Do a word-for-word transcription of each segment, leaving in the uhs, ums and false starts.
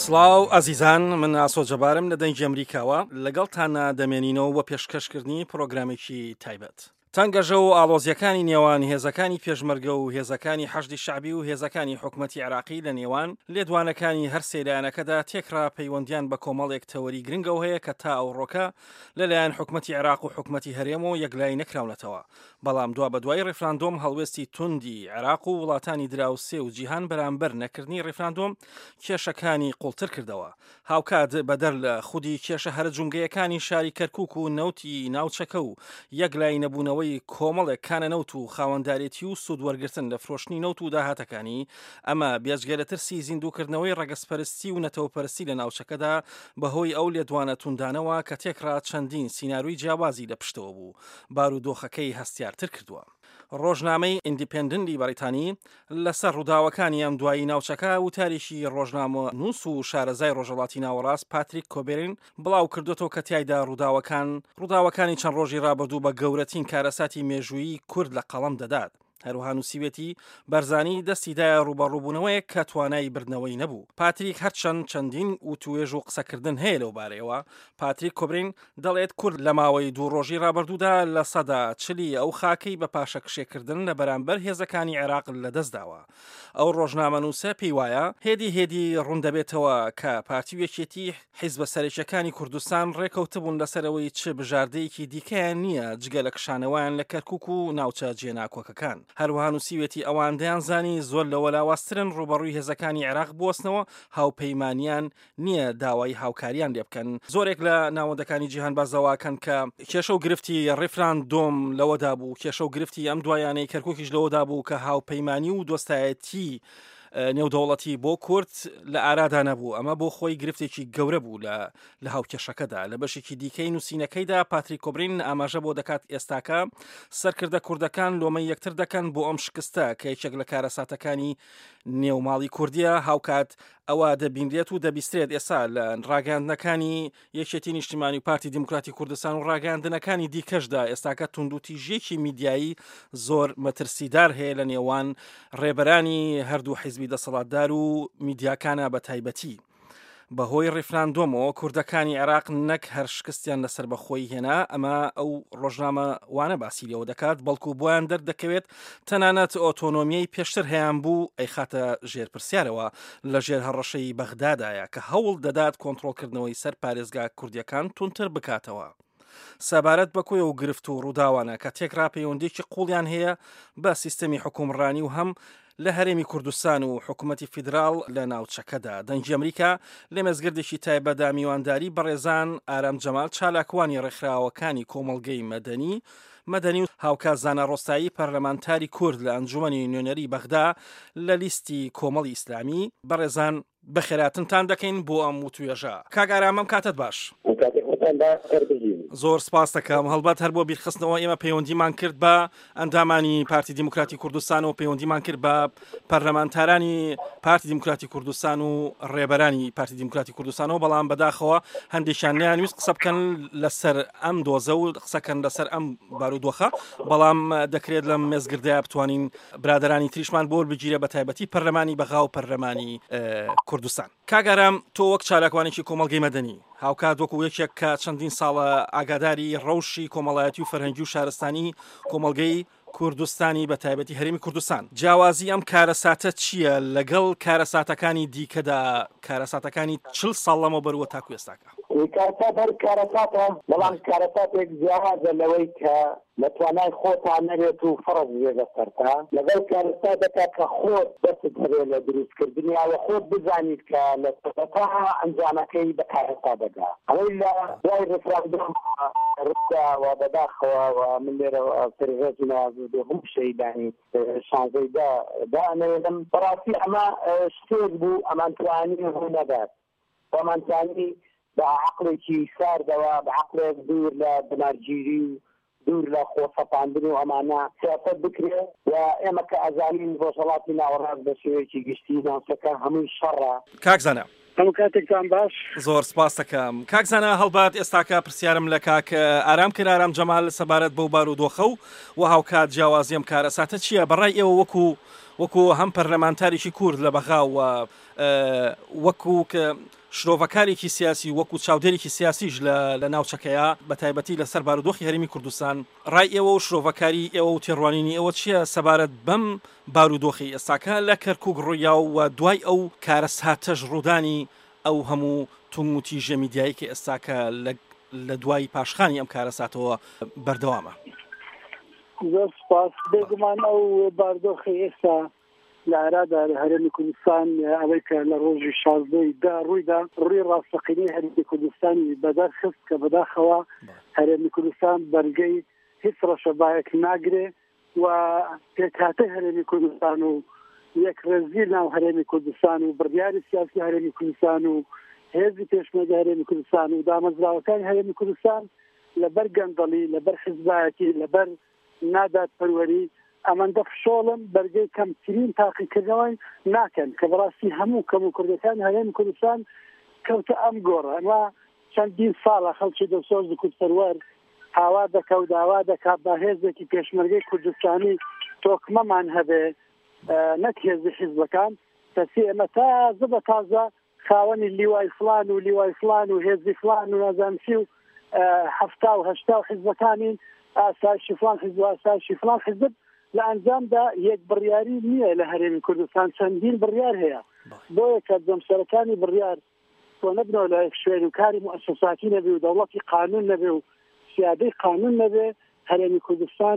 سڵاو ئازیزان، من ئاسۆ جەبارم لە دەنگی ئەمریکاوە لەگەڵتانە دەمێنینەوە بۆ پێشکەشکردنی پرۆگرامێکی تایبەت. تەنگەژە و ئاڵۆزیەکانی نێوان هێزەکانی پێشمەرگە و هێزەکانی حەشدی شعبی و هێزەکانی حکومەتی عێراقی لە نێوان لێدوانەکانی هەر سێلایەنەکەدا تێکرا پەیوەندیان بە کۆمەڵێک تەوەری گرنگەوە هەیە کە تا ئەوڕۆکە لەلایەن حکومەتی عێراق و حکومەتی هەرێم و یەکلای نەکراونەتەوە. بەڵام دوا بە دوای ڕێفراندۆم هەڵوێستی توندی عێراق و وڵاتانی دراوسێ و جیهان بەرامبەر نەکردنی ڕێفراندۆم کێشەکانی قوڵتر کردەوە. هاوکات بەدەر لە خودی کێشە هەرە جونگەیەکانی شاری کەرکووک و نەوتی ناوچەکە و یەکلای نەبوونەوە کۆمەڵێک کانە نەوت و خاوەنددارێتی و سوودوەرگرتن لە فرۆشتنی نەوت و داهاتەکانی ئەمە بێجگە لە ترسی زیندووکردنەوەی ڕەگەزپەرستی و نەتەوەپەرستی لە ناوچەکەدا بەهۆی ئەو لێدوانە توندانەوە کە تێکرا چەندین سیناروی جیاوازی لە پشتەوە بوو بارودۆخەکەی هەستیارتر کردووە. ڕۆژنامەی ئیندیپێندنتی بەریتانی لەسەر ڕووداوەکانی ئەم دوایی ناوچەکە و تاریشی ڕۆژنامە نووس و شارەزای ڕۆژهەڵاتی ناوەڕاست پاتریک کۆبێرین بڵاو کردوەوە کە تایدا ڕووداوەکان ڕووداوەکانی چەند ڕۆژی ڕابردوو بە گەورەترین کارەساتی مێژوویی کورد لە قەڵەم دەدات. هەروها نووسیوێتی بەرزانی دەستیدایە ڕوبەڕووبوونەوەیە کە توانای بردنەوەی نەبوو. پاتریک هەرچەند چەندین و توێژ و قسەکردن هەیە لەو بارەیەوە، پاتریک کۆبرین دەڵێت کورد لە ماوەی دوو ڕۆژی ڕابردوودا لە سەدا چلی ئەو خاکەی بە پاشەکشێکردن لە بەرامبەر هێزەکانی عێراق لەدەستداوە. ئەو ڕۆژنامە نووسە پێی وایە هێدی هێدی ڕوندەبێتەوە کە پارتی وێکێتی حیزبە سەرەکیەکانی کوردستان ڕێکەوتبوون لەسەرەوەی چ بژاردەیەکی دیکەیان نییە جگە لە کشانەوەیان لە کەرکووک و ناوچە جێناکۆکەکان. هەروەها نووسیوێتی ئەوان دەیانزانی زۆر لە وەلاوازترن ڕوبەڕووی هێزەکانی عێراق بوەستنەوە هاوپەیمانیان نییە داوای هاوکاریان لێ بکەن. زۆرێک لە ناوەندەکانی جیهان بازەواکەن کە کێشە و گرفتی ڕێفراندۆم لەوەدا بوو، کێشە و گرفتی ئەم دوایانەی کەرکووکیش لەوەدا بوو کە هاوپەیمانی و دۆستایەتی نێودەوڵەتی بۆ کورد لە ئارادا نەبوو. ئەمە بۆ خۆی گرفتێکی گەورە بوو لە هاوکێشەکەدا. لە بەشێکی دیکەی نووسینەکەیدا پاتریک کۆبرین ئاماژە بۆ دەکات ئێستاکە سەرکردە کوردەکان لۆمەی یەکتر دەکەن بۆ ئەم شکستە کە یەکێک لە کارەساتەکانی نێوماڵی کوردیە. هاوکات ئەوە دەبینرێت و دەبیسترێت ئێستا لە ڕاگەاندنەکانی یەکێتی نیشتیمانی و پارتی دیموکراتی کوردستان و ڕاگەاندنەکانی دیکەشدا ئێستاکە توندوتیژێکی میدیایی زۆر مەترسیدار هەیە لە نێوان ڕێبەرانی هەردوو حیزبی دەسەڵاتدار و میدیاکانە بە تایبەتی. بەهۆی ڕێفراندۆمەوە کوردەکانی عێراق نەک هەر شکستیان لەسەر بەخۆی هێنا، ئەمە ئەو ڕۆژنامە وانە باسی لەوە دەکات، بەڵکو بۆیان دەردەکەوێت تەنانەت ئۆتۆنۆمیای پێشتر هەیان بوو ئەی خاتە ژێر پرسیارەوە لە ژێر هەڕەشەی بەغدادایە کە هەوڵ دەدات کۆنتڕۆلکردنەوەی سەر پارێزگا کوردیەکان تونتر بکاتەوە. سەبارەت بەکوێ و گرفت و ڕووداوانە کە تێکرا پەیوەندێکی قوڵیان هەیە بە سیستەمی حکومڕانی و هەم لە هەرێمی کوردستان و حکوومەتی فیدراڵ لە ناوچەکەدا. دەنگی ئەمریکا لە مێزگردێکی تایبەتدا میوانداری بەڕێزان ئارام جەمال چالاکوانی ڕێکخراوەکانی کۆمەڵگەی مەدەنی مەدەنی و هاوکات زانە ڕۆستایی پەرلەمانتاری کورد لە ئەنجومەنی نوێنەری بەغدا لە لیستی کۆمەڵی ئیسلامی بەڕێزان بەخێراتنتان دەکەین بۆ ئەم وتوێژە. کاک ئارامەم کاتت باش. زۆر سپاس دەکەم. هەڵبەت هەر بۆ بیرخستنەوە ئێمە پەیوەندیمان کرد بە ئەندامانی پارتی دیموکراتی کوردستان و پەیوەندیمان کرد بە پەرلەمانتارانی پارتی دیموکراتی کوردستان و ڕێبەرانی پارتی دیموکراتی کوردستانەوە، بەڵام بەداخەوە هەندێکیان نەیانویست قسە بکەن لەسەر ئەم دۆزە و قسەکەن لەسەر ئەم بارودۆخە، بەڵام دەکرێت لەم مێزگردەیە بتوانین برادرانی تریشمان بۆ بگیرە بە تایبەتی پەرلەمانی بەغا و پەرلەمانی کوردستان. کاک ئارام، تۆ وەک چالاکوانێکی کۆمەڵگەی مەدەنی هاوکات وەکو یەکێک کە چەندین ساڵە ئاگاداری ڕەوشی کۆمەڵایەتی و فەرهەنگی و شارستانی کۆمەڵگەی کوردستانی بە تایبەتی هەرێمی کوردستان، جیاوازی ئەم کارەساتە چییە لەگەڵ کارەساتەکانی دیکەدا، کارەساتەکانی چل ساڵ لەمە بەروە تاکو ئێستاکە؟ کارەسات هەر کارەساتە، بەڵام کارەساتێک جیاوازە لەوەی کە لە توانای خۆتان نەبێت و فەڕز بێ لەسەرتا. لەگەڵ کارەسات دەکات کە خۆت دەست هەبێت لە دروستکردنی ئەوە خۆت بزانیت کە لە سەرەتا ئەنجامەکەی بە کارەسات دەگا. ئەوەی لە دوای ڕێفراندۆم ڕوویداوە بەداخەوە و من لێرە سەرهێزی نوازی هەموو شەیدانی شانزەیدا دانەوێتم. بەڕاستی ئەمە شتێک بوو ئەمان توانی ڕوو نەدات، ئەمان توانی بە عەقڵێکی ساردەوە، بە عەقڵێک دوور لە بنارگیری و دوور لە خۆسەپاندن و ئەمانە سیاسەت بکرێت و ئێمە کە ئەزانین ڕۆژهەڵاتی ناوەڕاست بە شێوەیەکی گشتی ناوچەکە هەمووی شەڕە. کاک زانە، هەموو کاتێکتان باش. زۆر سپاس دەکەم. کاک زانە، هەڵبات ئێستاکە پرسیارم لە کاک ئارام کرد، ئارام جەمال، سەبارەت بەو بارودۆخە و و هاوکات جیاوازی ئەم کارەساتە چییە؟ بەڕای ئێوە وەکو وەکو هەم پەرلەمانتاریی کورد لە بەغاوە وەکو کە شرۆڤەکارێکی سیاسی وەکو چاودێرێکی سیاسیش لە ناوچەکەیە بە تایبەتی لەسەر بارودۆخی هەرێمی کوردستان ڕای ئێوە و شرۆڤەکاری ئێوە و تێڕوانینی ئێوە چییە سەبارەت بەم بارودۆخی ئێستاکە لە کەرکووک ڕوویا و دوای ئەو کارە ساتەش ڕوودانی ئەو هەموو تونگوتی ژەمیدیایی کە ئێستاکە لە دوای پاشخانی ئەم کارە ساتەوە بەردەوامە؟ زۆر سپاس. بێگومان ئەو بارودۆخی ئێستا لە عێراقدا لە هەرێمی کوردستان ئەوەی کە لە ڕۆژی شازدەی دا ڕوویدا ڕووی ڕاستەقینەی هەرێمی کوردستانی بەدەرخست کە بەداخەوە هەرێمی کوردستان بەرگەی هیچ ڕەشەبایەک ناگرێ و پێکهاتەی هەرێمی کوردستان و یەکڕێزی ناو هەرێمی کوردستان و بڕیاری سیاسی هەرێمی کوردستان و هێزی پێشمەرگە هەرێمی کوردستان و دامەزراوەکانی هەرێمی کوردستان لەبەر گەندەڵی لەبەر حیزبایەتی لەبەر نادادپەروەری ئەمەندە فشۆڵم بەرگەی کەمترین تاقیکردنەوەی ناکەن کە بەڕاستی هەموو کەم و کوردەکانی هەرێمی کوردستان کەوتە ئەم گۆڕە ئەمە چەندین ساڵە خەڵکی دەسۆز و کوردپەروەر هاوا دەکە و داوا دەکات بە هێزێکی پێشمەرگەی کوردستانی تۆکمەمان هەبێ نەک هێزی حیزبەکان کەسی ئێمە تازە بە تازە خاوەنی لیوای فلان و لیوای فلان و هێزی فلان و نازانسی و هەفتا و هەشتا و حیزبەکانین ئاسایشی فلان حیزب و ئاسایشی فلان حیزب لە ئەنجامدا یەک بڕیاری نییە لە هەرێمی کوردستان چەندین بڕیار هەیە بۆیە کە جەمسەرەکانی بڕیار تۆ نەبنەوە لە یەک شوێن و کاری موسساتی نەبێ و دەوڵەتی قانون نەبێ و سیادەی قانون نەبێ هەرێمی کوردستان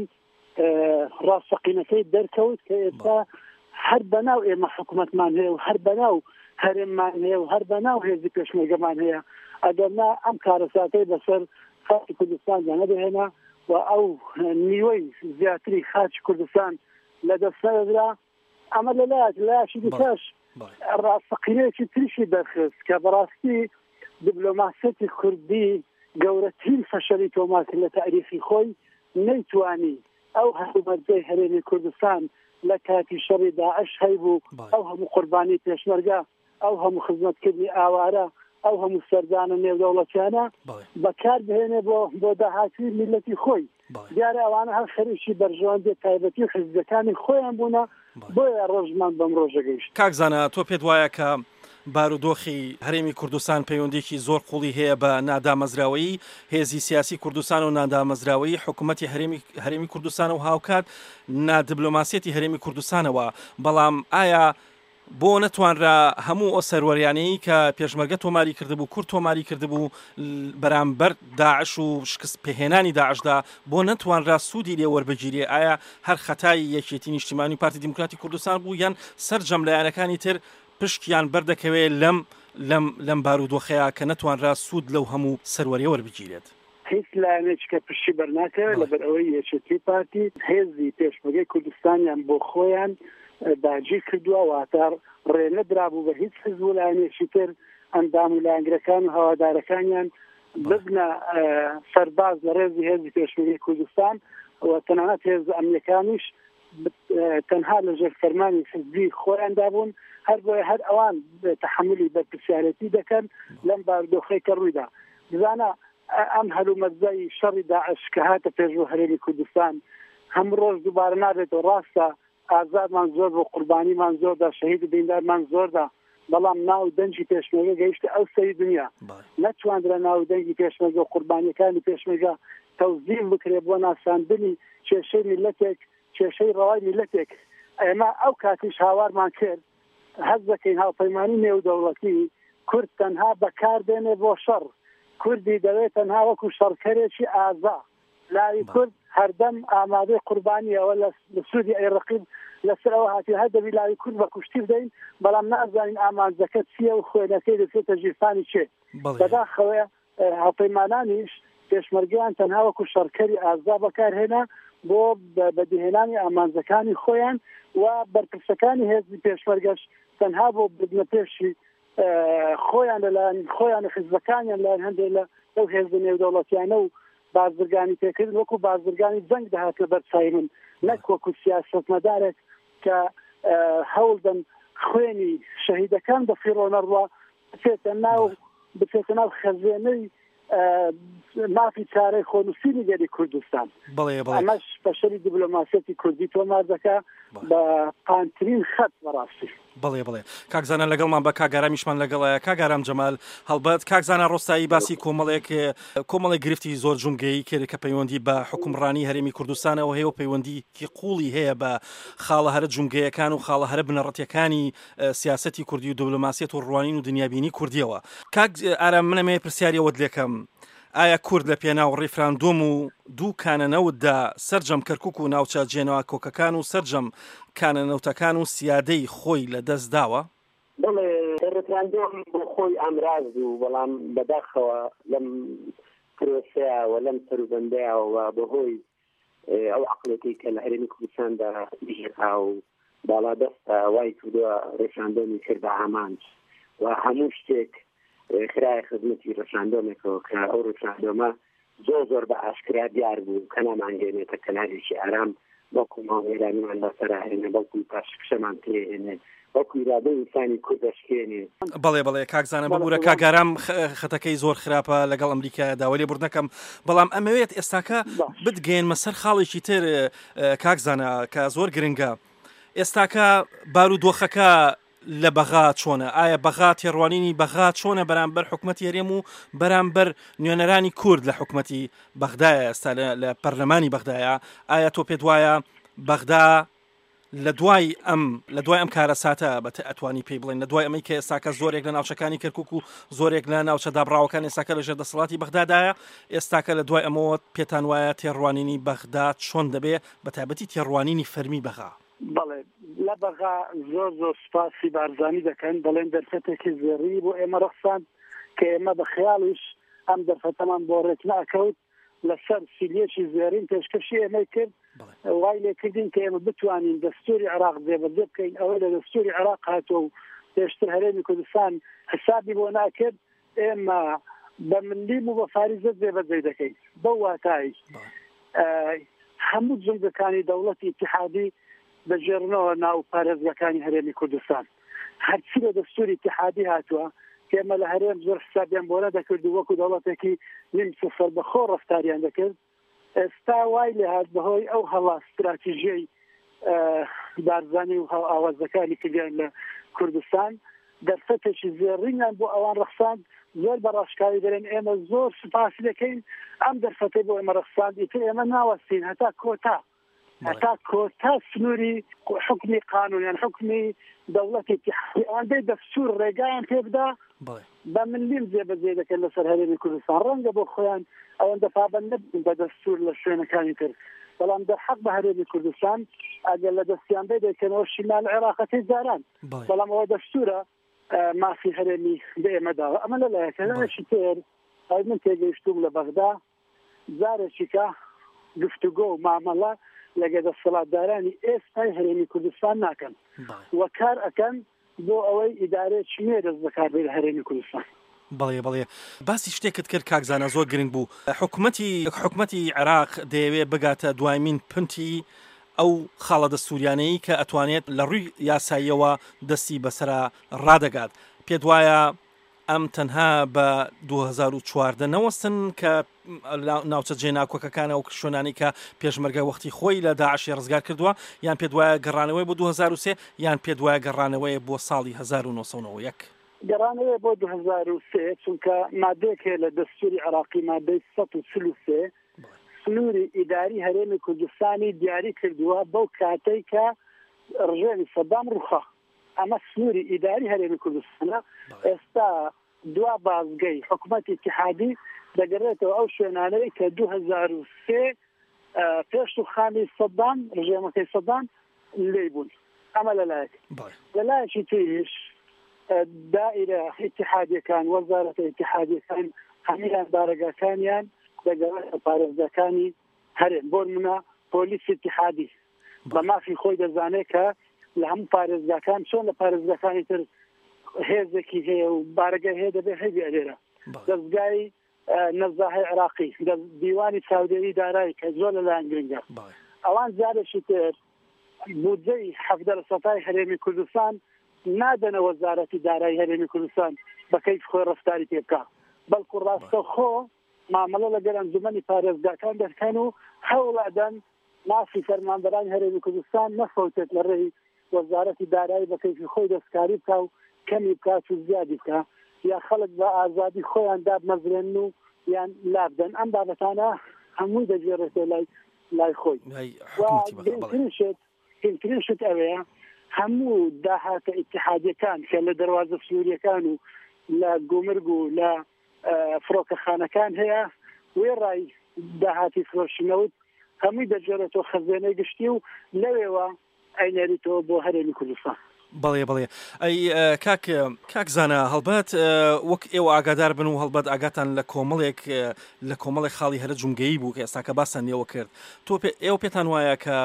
ڕاستەقینەکەی دەرکەوت کە ئێستا هەر بەناو ئێمە حکوومەتمان هەیە و هەر بەناو هەرێممان هەیە و هەر بەناو هێزی پێشمەرگەمان هەیە ئەگەرنا ئەم کارەساتەی بەسەر خەڵکی کوردستاندا نەبهێنا و ئەو نیوەی زیاتری خاچی کوردستان لە دەستەردا ئەمە لەلایەک لایەکی دیکەش ڕاستەقینەیەکی تریشی دەرخست کە بەڕاستی دیبلۆماسیەتی کوردی گەورەترین فەشەلی تۆمارکرد لە تاریخی خۆی نەیتوانی ئەو هەرێمی هەرێمی کوردستان لە کاتی شەڕی داعش هەیبوو ئەو هەموو قوربانی پێشمەرگە ئەو هەموو خزمەتکردنی ئاوارە ئەو هەموو سەردانە نێودەوڵەتیانە بەکار بهێنێ بۆ بۆ داهاتی میلەتی خۆی دیارە ئەوانە هەر خەریکی بەرژەوەندی تایبەتی و حیزبەکانی خۆیان بوونە بۆیە ڕۆژمان بەم ڕۆژە گەیشت. کاکزانە تۆ پێت وایە کە بارودۆخی هەرێمی کوردستان پەیوەندێکی زۆر قوڵی هەیە بە نادامەزراوەیی هێزی سیاسی کوردستان و نادامەزراوەیی حکوومەتی هەرێمی کوردستان و هاوکات نادیبلۆماسیەتی هەرێمی کوردستانەوە بەڵام ئایا بۆ نەتوانرا هەموو ئەو سەروەریانەی کە پێشمەرگە تۆماری کردبوو کورد تۆماری کردبوو بەرامبەر داعش و شکست پێهێنانی داعشدا بۆ نەتوانرا سوودی لێ وەربگیرێ ئایا هەر خەتای یەکێتی نیشتیمانی پارتی دیموکراتی کوردستان بوو یان سەر جەملایەنەکانی تر پشتیان بەردەکەوێت لەم لەم لەم بارودۆخەیە کە نەتوانرا سوود لەو هەموو سەروەریە وەربگیرێت؟ هیچ لایەنێککە پشتی بەرناکەوێت لەبەر ئەوەی یەکێتی پارتی هێزی پێشمەرگەی کوردستانیان بۆ خۆیان داگیر کردووە واتە ڕێنەدرابوو بە هیچ حزب و لایەنێکی تر ئەندام و لایەنگرەکان و هەوادارەکانیان ببنە سەرباز لە ڕێزی هێزی پێشمەرگەی کوردستان و تەنانەت هێز ئەمریکانیش تەنها لەژێر فەرمانی حزبی خۆیاندا بوون هەر بۆیە هەر ئەوان تەحملی بەرپرسیارەتی دەکەن لەم بارودۆخەی کە ڕوویدا. بزانە ئەم هەلومەرجەی شەڕی داعش کە هاتە پێشوو هەرێمی کوردستان هەموو ڕۆژ دووبارە نابێتەوە ڕاستە ئازادمان زۆر بۆ قوربانیمان زۆردا شەهید بیندارمان زۆردا بەڵام ناو دەنجی پێشمەرگە گەیشتە ئەو سەری دنیا نەتوانرا ناو دەنگی پێشمەرگە و قوربانیەکانی پێشمەرگە تەوزیع بکرێ بۆ ناساندنی کێشەی میلەتێک کێشەی ڕەوای میلەتێک. ئێمە ئەو کاتیش هاوارمان کرد هەز دەکەین هاوپەیمانی نێودەوڵەتی کورد تەنها بەکاردێنێ بۆ شەڕ کوردی دەوێت تەنها وەکو شەڕکەرێکی ئازا لاوی کورد هەردەم ئامادەی قوربانیەوە لە سوودی ئەیڕقیب لەسەر ئەوە هاتی هەر دەبی لاوی کورد بە کوشتی بدەین بەڵام نازانین ئامانجەکە چییە و خوێنەکەی دەچێتە ژیرفانی چێ بەداخەوە هاوپەیمانانیش پێشمەرگیان تەنها وەکو شەڕکەری ئازا بەکارهێنا بۆ بەدیهێنانی ئامانجەکانی خۆیان و بەرپرسەکانی هێزی پێشمەرگەش تەنها بۆ بدنە پێشی خۆیان لەلایەن خۆیان حیزبەکانیان لایەن هەندێک لە ئەو هێزە نێودەوڵەتیانە و بازرگانی پێکردن وەکو بازرگانی جەنگ دەهات لە بەرچاوی من نەک وەکو سیاسەتمەدارێک کە هەوڵدەن خوێنی شەهیدەکان بەفیڕۆ نەڕوا بچێتە ناو بچێتە ناو خەزێنەی مافی چارەی خۆنووسینی گەلی کوردستان ئەمەش بەشەری دیبلۆماسیەتی کوردی تۆمار دەکا بە پانترین خەت بەڕاستی. بڵێ بڵێ کاکزانە لەگەڵمان بە کاگارامیشمان لەگەڵایە کاگارام جەمال هەڵبەت کاکزانە ڕۆستایی باسی کۆمەڵێک کۆمەڵی گرفتی زۆر جومگەیی کرد کە پەیوەندی بە حکومڕانی هەرێمی کوردستانەوە هەیە و پەیوەندیکی قوڵی هەیە بە خاڵە هەرە جومگەیەکان و خاڵە هەرە بنەڕەتیەکانی سیاسەتی کوردی و دیبلۆماسیەت و ڕوانین و دنیابینی کوردیەوە. کاک ئارام منەمێ پرسیاریەوەت لێکەم ئایا کورد لە پێناو ڕیفراندۆم و دوو کانەنەوتدا سەرجەم کەرکووک و ناوچە جێنەوە کۆکەکان و سەرجەم کانەنەوتەکان و سیادەی خۆی لە دەست داوە؟ بڵێ ڕیفراندۆم بۆ خۆی ئامراز و بەڵام بەداخەوە لەم پرۆسەیەوە لەم سەروبەندەیەوە بەهۆی ئەو عەقڵەتی کە لە هەرێمی کوردستاندا هێتا و باڵا دەستە وای کردووە ڕیفراندۆمی کرد بە ئامانج و هەموو شتێک خرای خزمەتی ڕیفراندۆمێکەوە کە ئەو ڕیفراندۆمە زۆر زۆر بە ئاشکرا دیار بوو کە نامانگەێنێتە کەلارێکی ئارام وەکو ماوەیرانیمان لەسەرا هێنێ بەڵکو پاشکشەمان پێهێنێ وەکو ئیرادەی ئینسانی کورد دەشکێنێ. بەڵێ بڵێ کاکزانە ببوورە کاگارام خەتەکەی زۆر خراپە لەگەڵ ئەمریکا داوەلێ بردنەکەم بەڵام ئەمەوێت ئێستاکە بتگەێنمە سەر خاڵێکی تر کاکزانە کە زۆر گرنگە ئێستاکە بارودۆخەکە لە بەغا چۆنە؟ ئایا بەغا تێڕوانینی بەغا چۆنە بەرامبەر حکوومەتی هەرێم و بەرامبەر نوێنەرانی کورد لە حکوومەتی بەغدایە ئێستا لە پەرلەمانی بەغدایە؟ ئایا تۆ پێت وایە بەغدا لە دوای ئەم لە دوای ئەم کارە ساتە بە ئەتوانی پێی بڵێن لە دوای ئەمەی کە ئێستاکە زۆرێک لە ناوچەکانی کەرکووک و زۆرێک لە ناوچە دابڕاوەکان ئێستاکە لە ژێر دەسەڵاتی بەغدادایە ئێستاکە لە دوای ئەمەوە پێتان وایە تێڕوانینی بەغدا چۆن دەبێ بە تایبەتی تێڕوانینی فەرمی بەغا؟ بەڵێ لە بەغا زۆر زۆر سپاسی بارزانی دەکەن بەڵێن دەرفەتێکی زێڕی بۆ ئێمە ڕەخساند کە ئێمە بە خەیاڵیش ئەم دەرفەتەمان بۆ ڕێک ناکەوت لەسەر سیلێکی زێرین پێشکەشی ئێمەی کرد وای لێکردین کە ئێمە بتوانین دەستوری عێراق جێبەجێ بکەین ئەوە لە دەستوری عێراق هاتووە و پێشتر هەرێمی کوردستان حسابی بۆ ناکرد ئێمە بە ملیم و بە فاریزەت جێبەجێ دەکەین بەو واتایی هەموو جنگەکانی دەوڵەتی ئیتیحادی بەژێرنەوە ناو پارێزگاکانی هەرێمی کوردستان هەرچی لە دەستوری ئیتیحادی هاتووە ئێمە لە هەرێم زۆر حسابیان بۆ نەدەکرد و وەکو دەوڵەتێکی نیم سفەر بەخۆ ڕەفتاریان دەکرد. ئێستا وای لێ هات بەهۆی ئەو هەڵا استراتیژیەی بارزانی و ئاوازەکانی کردیان لە کوردستان دەرفەتێکی زێڕینیان بۆ ئەوان ڕەخساند زۆر بە ڕاشکاری دەرێن ئێمە زۆر سوپاسی دەکەین ئەم دەرفەتەی بۆ ئێمە ڕەخساند ئیتر ئێمە ناوەستین هەتا کۆتا هەتا کۆتا سنووری حکمی قانونیان حکمی دەوڵەتی ئیتیحادی ئەوەندەی دەستور ڕێگایان پێ بدا بە ملیم جێبەجێ دەکەن لەسەر هەرێمی کوردستان ڕەنگە بۆ خۆیان ئەوەندە پابەند نەبن بە دەستور لە شوێنەکانی تر بەڵام دەرحەق بە هەرێمی کوردستان ئەگەر لە دەستیان بێ دەکەنەوە شیمال عێراقەکەی زاران بەڵام ئەوە دەستورە مافی هەرێمی بە ئێمە داوە ئەمە لەلایەکەشی تر من تێگەیشتوم لە بەغدا جارێکیکە گفتوگۆ و مامەڵە لەگە دەسەڵاتدارانی ئێستای هەرێمی کوردستان ناکەن وە کار ئەکەن بۆ ئەوەی ئیدارەیەکی نوێ دەست بەکار بێت لە هەرێمی کوردستان. بەڵێ بەڵێ باسی شتێکت کرد کاکزانە زۆر گرنگ بوو حکوومەتی حکوومەتی عێراق دەیەوێت بگاتە دوایمین پنتی ئەو خاڵە دەستوریانەی کە ئەتوانێت لە ڕووی یاساییەوە دەستی بەسەرا ڕادەگات پێت وایە ئەم تەنها بە دوو هەزار و چواردە نەوەستن کە ناوچە جێناکۆکەکانە و شوێنانی کە پێشمەرگە وەختی خۆی لە داعشی ڕزگار کردووە یان پێت وایە گەڕانەوەی بۆ دوو هەزار و سێ یان پێت وایە گەڕانەوەی بۆ ساڵی هەزار و نۆ سەد و نۆ و یەک گەڕانەوەی بۆ دوو هەزار و سێ چونکە مادەیەک لە دەستوری عێراقی مادەی سەد و چل و سێ سنووری ئیداری هەرێمی کوردستانی دیاری کردووە بەو کاتەی کە ڕژێمی سەدام ڕووخا ئەمە سنووری ئیداری هەرێمی کوردستانە ئێستا دوا بازگەی حکوومەتی ئیتیحادی دەگەڕێتەوە ئەو شوێنانەی کە دوو هەزار و سێ پێش و خامی سەدام ڕژێمەکەی سەدام لێ بوون ئەمە لەلایەک لەلایەکی تریش دائرە ئیتیحادیەکان وەزارەتە ئیتیحادیەکان هەمیان بارەگاکانیان دەگەڕێتە پارێزگاکانی هەرێم بۆ نمونە پۆلیسی ئیتیحادی بە مافی خۆی دەزانێت کە لە هەموو پارێزگاکان چۆن لە پارێزگاکانی تر هێزێکی هەیە و بارەگای هەیە دەبێت هەیە لێرە دەستگای نەزاهی عێراقی دیوانی چاودێری دارایی کە زۆر لەلایەن گرنگە ئەوان جارێکی تر بودجەی حەفدە لە سەتای هەرێمی کوردستان نادەنە وەزارەتی دارایی هەرێمی کوردستان بە کەیف خۆی ڕەفتاری پێ بکات بەڵکو ڕاستەوخۆ مامەڵە لەگەڵ ئەنجومەنی پارێزگاکان دەکەن و هەوڵادەن مافی فەرمانبەرانی هەرێمی کوردستان نەخەوتێت لە ڕێی وەزارەتی دارایی بە کەیفی خۆی دەستکاری بکە و کەمی بکات و زیادی بکە یا خەڵک بە ئازادی خۆیان دابمەزرێن و یان لابدەن ئەم بابەتانە هەمووی دەگێڕێتێ لای لای خۆی گرنگترین شت ئەوەیە هەموو داهاتە ئیتحادیەکان کە لە دەواازە سووریەکان و لە گومرگ و لە فڕۆکەخانەکان هەیە وێڕای داهاتی فرۆشینەوت هەمووی دەجێڕێتەوە خەزانەی گشتی و لەوێوە ئەینەریتەوە بۆ هەرێمی کوردستان. بەڵێ بڵێ ئەی کاک کاک زانە هەڵبەت وەک ئێوە ئاگادار بن و هەڵبەت ئاگاتان لە کۆمەڵێک لە کۆمەڵی خاڵی هەرە جونگەیی بوو کە ئێستاکە باسان نێوە کرد تۆ ئێوە پێتان وایە کە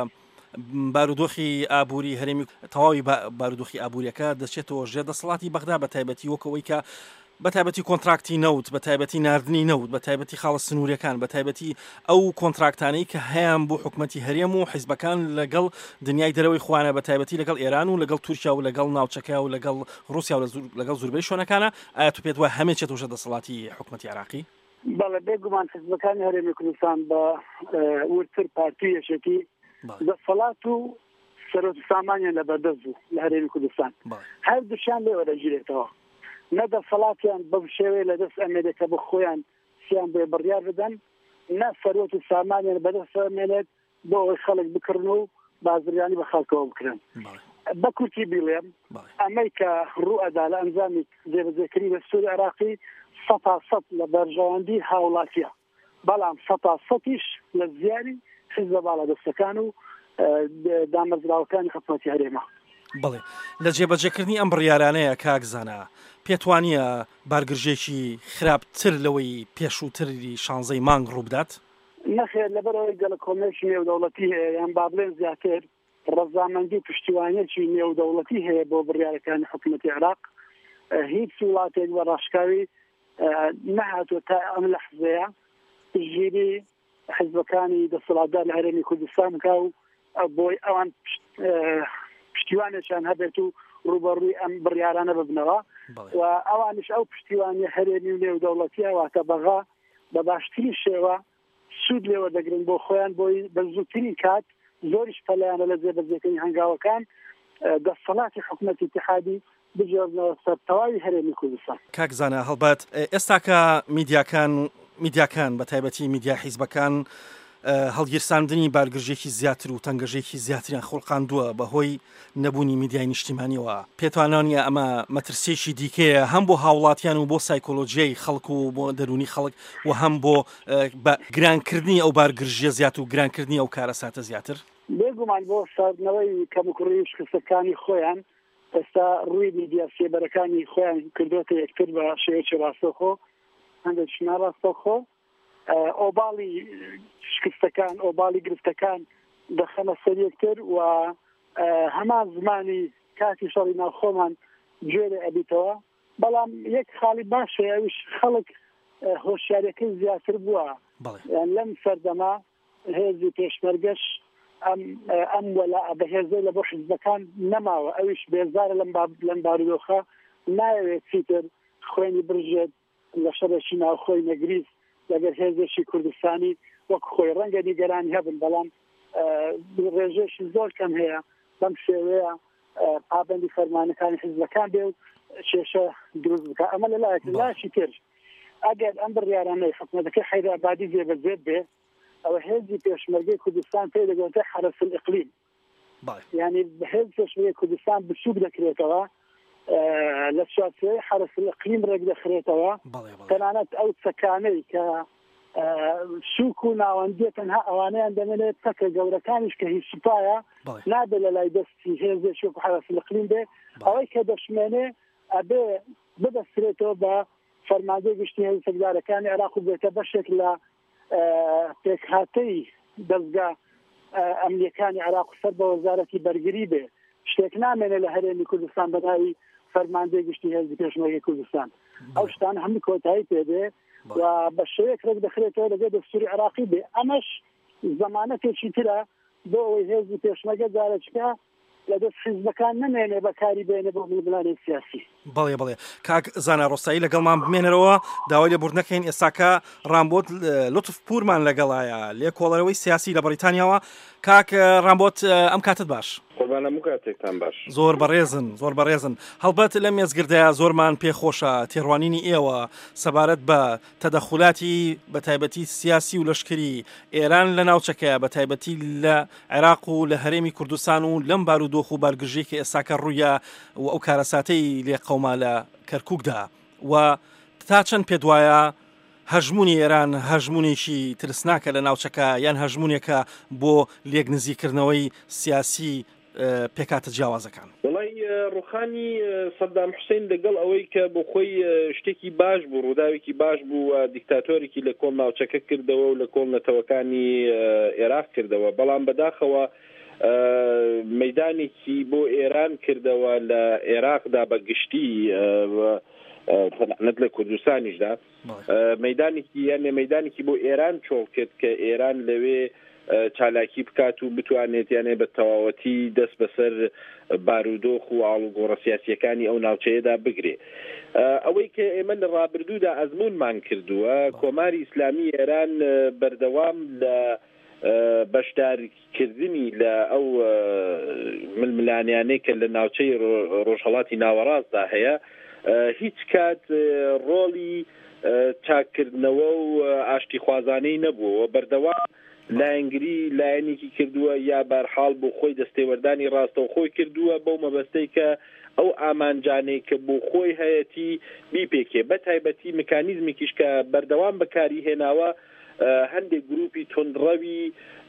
بارودۆخی ئابووری هەرێمی تەواوی بارودۆخی ئابوووریەکە دەچێتەوە ژێر دەسەڵاتی بەغدا بە تایبەتی وەکەوەی کە بە تایبەتی کۆنتراکتی نەوت بە تایبەتی ناردنی نەوت بە تایبەتی خاڵە سنوورەکان بە تایبەتی ئەو کۆنتراکتانەی کە هەیەم بۆ حکومەتی هەرێم و حیزبەکان لەگەڵ دنیای دەرەوەی خوانە بە تایبەتی لەگەڵ ئێران و لەگەڵ تورکیا و لەگەڵ ناوچەکە و لەگەڵ رووسیا و لەگەڵ زوربەی شوێنەکانە ئایا تو پێت وایە هەمێ چێتەوە ژێر دەسەڵاتی حکومەتی عێراقی؟ بەڵێ بێگومان حیزبەکانی هەرێمی کوردستان بە ورتر پارتیەشێتی دەسەڵات و سەرۆت سامانیان لەبەردەست بوو لە هەرێمی کوردستان هەردووشیان لێوە دەگیرێتەوە نە دەسەڵاتیان بەو شێوەیە لەدەست ئەمێرێکە بە خۆیان سیان بێ بڕیار بدەن نە سەرۆت و سامانیان بەدەست ئەمێنێت بۆ ئەوەی خەڵک بکردن و بازرگانی بە خەڵکەوە بکرن. بە کورتی بیڵێم ئەمەی کە ڕوو ئەدا لە ئەنجامی جێبەجێکردنی دەستوری عێراقی سەتا سەد لە بەرژەوەندی هاوڵاتیە بەڵام سەتا سەدیش لە زیانی حیزبە باڵادەستەکان و دامەزراوەکانی حکومەتی هەرێمە. بڵێ لە جێبەجێکردنی ئەم بڕیارانەیە کاک زانە پێتوانیە بارگرژێکی خراپتر لەوەی پێشووتری شانزەی مانگ ڕوو بدات؟ نەخێر لەبەرەوەی گەلە کۆمەڵێکی نێودەوڵەتی هەیە یان با بڵێن زیاتر ڕەزامەندی پشتیوانیەکی نێودەوڵەتی هەیە بۆ بڕیارەکانی حکومەتی عێراق هیچ وڵاتێک بە ڕاشکاوی نەهاتوە تا ئەم لەحزەیە ژیری حیزبەکانی دەسەڵاتدار لە هەرێمی کوردستان بکا و بۆی ئەوان پشتیوانێکیان هەبێت و ڕوبەڕووی ئەم بڕیارانە ببنەوە و ئەوانش ئەو پشتیوانی هەرێمی و نێودەوڵەتیە واتە بەغا بە باشترین شێوە سوود لێوە دەگرن بۆ خۆیان بۆی بە زووترین کات زۆریش پەلایانە لە جێبەجێکردنی هەنگاوەکان دەسەڵاتی حکومەتی اتحادی بجێڕنەوە سەر تەواوی هەرێمی کوردستان. کاک زانە هەڵبەت ئێستا کە میدیاکان میدیاکان بە تایبەتی میدیا حیزبەکان هەڵگیرساندنی بارگرژێکی زیاتر و تەنگەژێکی زیاتریان خۆڵقاندووە بەهۆی نەبوونی میدیای نیشتیمانیەوە پێتوانانیە ئەمە مەترسێکی دیکەیە هەم بۆ هاوڵاتیان و بۆ سایکۆلۆژیای خەڵک و بۆ دەرونی خەڵک و هەم بۆ گرانکردنی ئەو بارگرژیە زیات و گرانکردنی ئەو کارەساتە زیاتر بێگومان بۆ ساردنەوەی کەموکڕی شکستەکانی خۆیان ئێستا ڕووی میدیا سێبەرەکانی خۆیان کردوتە یەکتر بە شێوەیەکی ڕاستەوخۆ هەندێک ناڕاستەوخۆ ئۆباڵی شکستەکان ئۆباڵی گرفتەکان دەخەنە سەر یەکتر و هەمان زمانی کاتی شەڕی ناوخۆمان گوێرە ئەبیتەوە بەڵام یەک خاڵی باشە ئەوش خەڵک هۆشیارەکەی زیاتر بووە لەم سەردەما هێزی پێشمەرگەش ئەم وەلا بەهێزەی لە بۆ حیزبەکان نەماوە ئەوش بێزارە لەم بارودۆخە نایەوێت چیتر خوێنی برژێت لە شەڕێکی ناوخۆی نەگریز لەگەر هێزێکی کوردستانی وەک خۆی ڕەنگە دیگەرانی هەبن بەڵام ڕێژێشی زۆر کەم هەیە بەم شێوەیە پابەندی فەرمانەکانی حیزبەکان بێ و کێشە دروست بکە ئەمە لە لایەک لاشی تر ئەگەر ئەم بڕیارانەی حکومەتەکەی حەیدرابادی جێبەجێ بێ ئەوە هێزی پێشمەرگەی کوردستان پێی دەگوێتە حرس الإقلیم یعنی هێز پێشمەرگەی کوردستان بچووک دەکرێتەوە لە چوارچێوەی حرس الإقلیم ڕێک دەخرێتەوە تەنانەت ئەو چەکانەی کە سووک و ناوەندیە تەنها ئەوانەیان دەمێنێت تەکە گەورەکانیش کە هیچ سوپایە نابێت لە لای دەستی هێزێکی وەکو حرس الإقلیم بێ ئەوەی کە دەشمێنێ ئەبێ ببەسترێتەوە بە فەرماندەی گشتی هێز سەردارەکانی عێراق و بێتە بەشێک لە پێکهاتەی دەستگا ئەمنیەکانی عێراق و سەر بە وەزارەتی بەرگری بێ شتێک نامێنێت لە هەرێمی کوردستان بەناوی فەرماندەی گشتی هێزی پێشمەرگەی کوردستان ئەو شتان هەموو کۆتایی پێدێ و بە شێوەیەک ڕێک دەخرێتەوە لەگەڵ دەستوری عێراقی بێ ئەمەش زەمانەتێکی ترە بۆ ئەوەی هێزی پێشمەرگە جارێکەکە لە دەست حیزبەکان نمێنێ بەکاری بێنێ بۆ ململانی سیاسی. بەڵێ بڵێ کاک زانا ڕۆستایی لەگەڵمان بمێنەرەوە داوای لە بوردنەکەین ئێستاکە ڕامبۆت لوتف پورمان لەگەڵایە لێ کۆڵەرەوەی سیاسی لە بەریتانیاوە. کاک ڕامبۆت ئەم کاتت باش زۆر بەڕێزن زۆر بەڕێزن هەڵبەت لە مێزگردەیە زۆرمان پێخۆشە تێڕوانینی ئێوە سەبارەت بە تەدەخولاتی بە تایبەتی سیاسی و لەشکری ئێران لە ناوچەکەیە بە تایبەتی لە عێراق و لە هەرێمی کوردستان و لەم بارودۆخ و بارگژەی کە ئێستاکە ڕوویە و ئەو کارەساتەی لێ قەوما لە کەرکووکدا و تا چەند پێ دوایە هەژمونی ئێران هەژمونێکی ترسناکە لە ناوچەکە یان هەژمونێکە بۆ لێک نزیکردنەوەی سیاسی پێکاتە جیاوازەکان. وڵی ڕوخانی سەدام حوسێن لەگەڵ ئەوەی کە بۆ خۆی شتێکی باش بوو ڕووداوێکی باش بوو دیکتاتۆرێکی لە کۆڵ ناوچەکە کردەوە و لە کۆڵ نەتەوەکانی عێراق کردەوە بەڵام بەداخەوە مەدانێکی بۆ ئێران کردەوە لە عێراقدا بە گشتی نەت لە کوردستانیشدا مەدانێکی یانێ مەدانێکی بۆ ئێران چۆڵ کرد کە ئێران لەوێ چالاکی بکات و بتوانێت یانێ بە تەواوەتی دەست بەسەر بارودۆخ و ئاڵوگۆڕە سیاسیەکانی ئەو ناوچەیەدا بگرێ. ئەوەی کە ئێمە لە ڕابردوودا ئەزمونمان کردووە کۆماری ئیسلامی ئێران بەردەوام لە بەشدارکردنی لە ئەو ململانیانەی کە لە ناوچەی ڕۆژهەڵاتی ناوەڕاستدا هەیە هیچ کات ڕۆڵی چاکردنەوە و ئاشتی خوازانەی نەبووە بەردەوام لایەنگری لایەنێکی کردووە یا بەرحاڵ بۆ خۆی دەستێوەردانی ڕاستە و خۆی کردووە بەو مەبەستەی کە ئەو ئامانجانەی کە بۆ خۆی هەیەتی بیپێکێ بە تایبەتی مکانیزمێکیش کە بەردەوام بەکاری هێناوە هەندێک گروپی تندڕەوی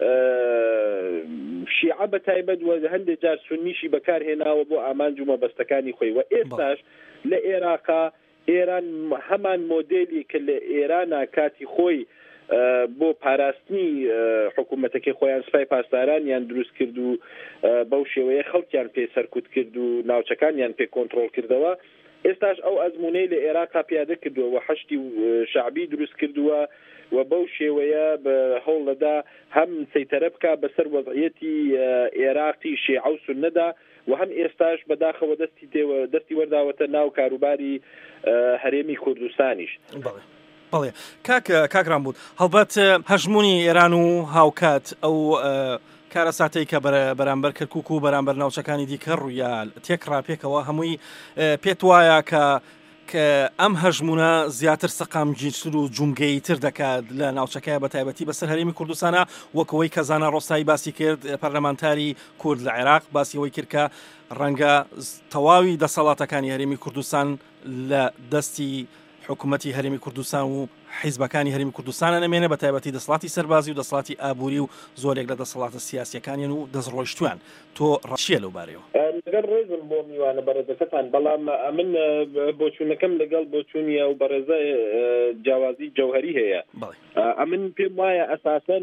شیعە بە تایبەت و هەندێک جار سونیشی بەکارهێناوە بۆ ئامانج و مەبەستەکانی خۆی و ئێستاش لە عێراقا ئێران هەمان مۆدێلی کە لە ئێرانە کاتی خۆی بۆ پاراستنی حکوومەتەکەی خۆیان سوپای پاسدارانیان دروست کرد و بەو شێوەیە خەڵکیان پێ سەرکوت کرد و ناوچەکانیان پێ کۆنتڕۆڵ کردەوە ئێستاش ئەو ئەزمونەی لە عێراقا پیادە کردووە و حەشتی شعبی دروست کردووە و بەو شێوەیە بە هەوڵەدا هەم سەیتەرە بکە بەسەر وەضعیەتی عێراقی شیعە و سوننەدا و هەم ئێستاش بەداخەوە دەستی دەستی وەرداوەتە ناو کاروباری هەرێمی کوردستانیش. بەڵێ کاک کاکران بوو هەڵبەت هەژمونی ئێران و هاوکات ئەو کارەساتەی کە بەرامبەر کەرکووک و بەرامبەر ناوچەکانی دیکە ڕوویا تێکڕا پێکەوە هەمووی پێت وایە کە کە ئەم هەژمونە زیاتر سەقامگیرتر و جومگەی تر دەکات لە ناوچەکەی بە تایبەتی بەسەر هەرێمی کوردستانە وەکەوەی کە زانا ڕۆستایی باسی کرد پەرلەمانتاری کورد لە عێراق باسی ئەوەی کرد کە ڕەنگە تەواوی دەسەڵاتەکانی هەرێمی کوردستان لە دەستی حکوومەتی هەرێمی کوردستان و حیزبەکانی هەرێمی کوردستانە نەمێنە بە تایبەتی دەسەڵاتی سەربازی و دەسەڵاتی ئابووری و زۆرێک لە دەسەڵاتە سیاسیەکانیان و دەستڕۆیشتویان تۆ ڕەشیە لەو بارەوە لەگەڵ ڕێزم بۆ میوانە بەڕێزەکەتان بەڵام من بۆچوونەکەم لەگەڵ بۆچوونیە و بەڕێزە جیاوازی جەوهەری هەیە ئەمن پێم وایە ئەساسەن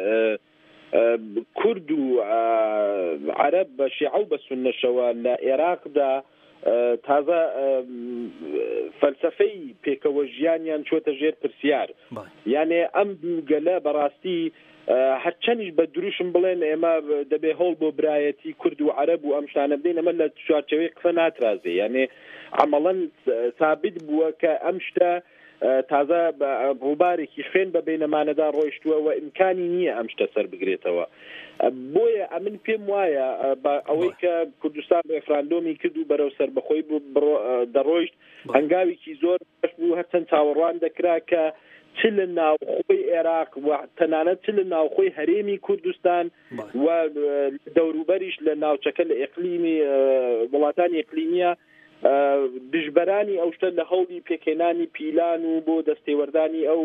کورد و عەرەب بە شیعە و بە سوننەشەوە لە عێراقدا تازە فەلسەفەی پێکەوە ژیانیان چۆتە ژێر پرسیار یانێ ئەم دووگەلە بەڕاستی هەرچەندیش بە دروشم بڵێن ئێمە دەبێ هەوڵ بۆ برایەتی کورد و عەرەب و ئەم شتانە بدەین ئەمە لە چوارچەوەی قسە ناترازێ یانێ عەمەڵەن ثابت بووە کە ئەم شتە تازە ڕووبارێکی خوێن بە بینەمانەدا ڕۆیشتووە و ئیمکانی نییە ئەم شتە سەر بگرێتەوە بۆیە ئەمن پێم وایە بە ئەوەی کە کوردستان ڕێفراندۆمی کرد و بەرەو سەربەخۆی دەڕۆیشت هەنگاوێکی زۆر باش بوو هەرچەند چاوەڕوان دەکرا کە چ لە ناوخۆی عێراق و تەنانەت چ لە ناوخۆی هەرێمی کوردستان و دەوروبەریش لە ناوچەکە لە ئیقلیمی وڵاتانی ئیقلیمیە دژبەرانی ئەو شتە لە هەوڵی پێکێنانی پیلان و بۆ دەستێوەردانی ئەو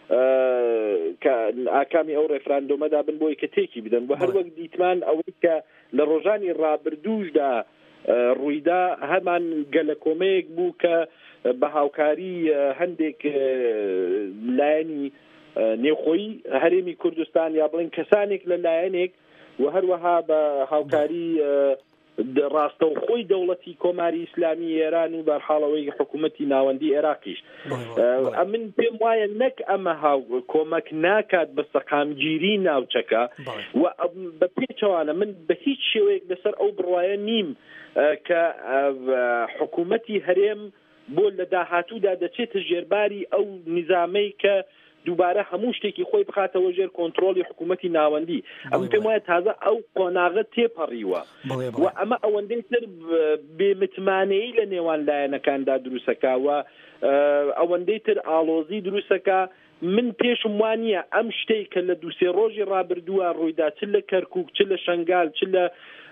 ئاکامی ئەو ڕێفراندۆمەدا بن بۆی کە تێکی بدەن بۆ هەر وەک دیتمان ئەوەی کە لە ڕۆژانی ڕابردووشدا ڕوویدا هەمان گەلە کۆمەیەک بوو کە بە هاوکاری هەندێک لایەنی نێوخۆیی هەرێمی کوردستان یا بڵێن کەسانێک لە لایەنێک و هەروەها بە هاوکاری ڕاستە و خۆی دەوڵەتی کۆماری ئیسلامی ئێران و بەرحاڵەوەی حکوومەتی ناوەندی عێراقیش من پێم وایە نەک ئەمە هاو کۆمەک ناکات بە سەقامگیری ناوچەکە و بە پێچەوانە من بە هیچ شێوەیەک لەسەر ئەو بڕواایە نیم کە حکوومەتی هەرێم بۆ لە داهاتوودا دەچێتە ژێرباری ئەو نظامەی کە دووبارە هەموو شتێکی خۆی بخاتەوە ژێر کۆنتترۆلی حکوومەتی ناوەندی ئەم پێم وایە تازە ئەو قۆناغە تێپەڕیوە و ئەمە ئەوەندەی تر بێمتمانەیی لە نێوان لایەنەکاندا دروستەکەوە ئەوەندەی تر ئاڵۆزی دروستەکە من پێشم وانە ئەم شتەی کە لە دووسێ ڕۆژی ڕابردووە ڕوویدا چ لە کەرکووک چ لە شەنگال چ لە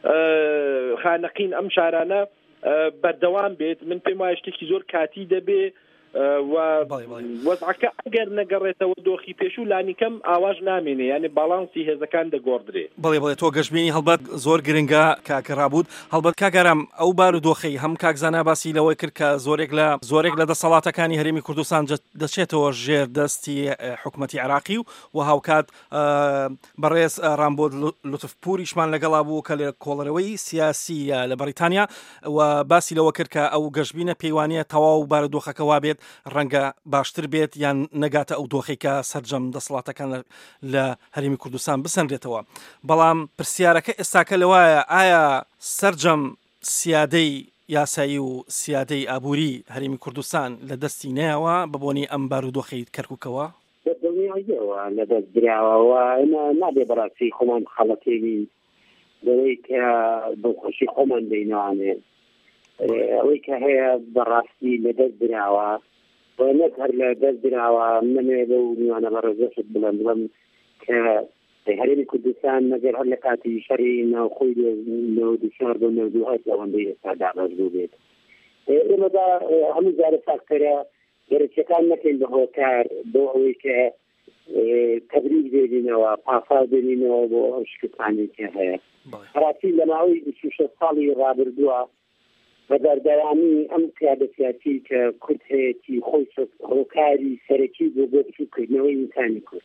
خانەقین ئەم شارانە بەردەوام بێت من پێم وایە شتێکی زۆر کاتی دەبێ و وەزعەکە ئەگەر نەگەڕێتەوە دۆخی پێشوو لانیکەم ئاواژ نامێنێ یعنی باڵانسی هێزەکان دەگۆڕدرێ. بڵێ بڵێ تۆ گەشتبینی هەڵبەت زۆر گرنگە کاکەڕابوود هەڵبەت کاگەرام ئەو بار و دۆخەی هەم کاکزانە باسی لەوەی کرد کە زۆرێک لە زۆرێک لە دەسەڵاتەکانی هەرێمی کوردستان دەچێتەوە ژێر دەستی حکوومەتی عێراقی و و هاوکات بەڕێز ڕامبۆد لوتفپوریشمان لەگەڵا بوو کە لە کۆڵەرەوەی سیاسی لە بەریتانیا و باسی لەوە کرد کە ئەو گەشتبینە پەیوانیە تەواو بار و دۆخەکەوا بێت ڕەنگە باشتر بێت یان نەگاتە ئەو دۆخی کە سەرجەم دەسەڵاتەکان لە هەرێمی کوردستان بسەنرێتەوە. بەڵام پرسیارەکە ئێستاکە لەوایە ئایا سەرجەم سیادەی یاسایی و سیادەی ئابووری هەرێمی کوردستان لە دەستی نەیەوە بەبوونی ئەم بارودۆخەی کەرکووکەوە دڵنیاییەوە لەدەست دراوەوە نابێ بەڕاستی خۆمان خەڵەتێوی لەوەی کە دڵخۆشی خۆمان دەینوانێ ئەوەی کە هەیە بەڕاستی لەدەست دراوە نەک هەر لە دەست دراوە نەمێ لەو میوانە بە ڕێزەشت بڵند بڵم کە هەرێمی کوردستان مەگەر هەر لە کاتی شەڕی ناوخۆی نەودوشار بۆ نەودوهات لەوەندەی ئێستادا بەشبوو بێت. ئێمەدا هەموو جارە فاکتەرە گەرەکیەکان نەکەین بە هۆکار بۆ ئەوەی کە تەبریز بێنینەوە پاسا بێنینەوە بۆ ئەو شکستانی کە هەیە. بەڕاستی لە ماوەی بیست و شەش ساڵی ڕابردووە بە دەردەوامی ئەم پیادە سیاسی کە کورد هەیەی خۆی هۆکاری سەرەکی بۆ بۆ بچووکردنەوەی ئینسانی کورد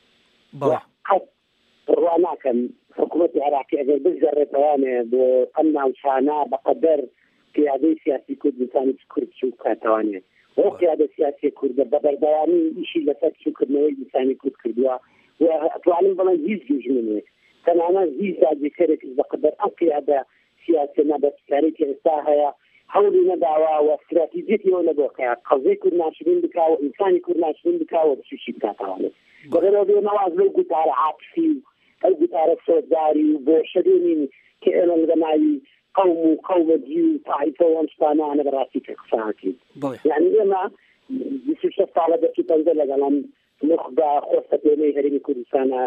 قەت ڕوا ناکەم حکوومەتی عێراقی ئەگەر بگەڕێتەوانێ بۆ ئەم ناوچانە بەقەدەر پیادەی سیاسی کوردستانی کورد بچوو بکاتەوانێ بۆ پیادە سیاسی کوردە بە بەردەوامی ئیشی لەسەر بچووکردنەوەی ئینسانی کورد کردووە و ئەتوانم بڵێن هیچ دوژمنێک تەنانەت هیچ داگیرکەرێک بەقەدەر ئەم پیادە سیاسی نەبەستکاری کە ئێستا هەیە هەوڵی نەداوە و استراتیجیەتیەوە نەبۆکەیە قەزەی کورد ناشرین بکاوە ئینسانی کورد ناشرین بکاوە بەشوشی بکاتەوانێت بەغێرەوە بێ نەواز لەو گوتارە عاطفی و ئەو گوتارە سۆزداری و بۆ شەدێنین کە ئێمە لەماوی قەوم و قەومەجی و تاعیفە و ئەم شتانانە بەڕاستی کە قساکەین یعنی ئێمە بیست و شەش ساڵە دەچی پەنجە لەگەڵام نخدا خۆستەپێنەی هەرێمی کوردستانە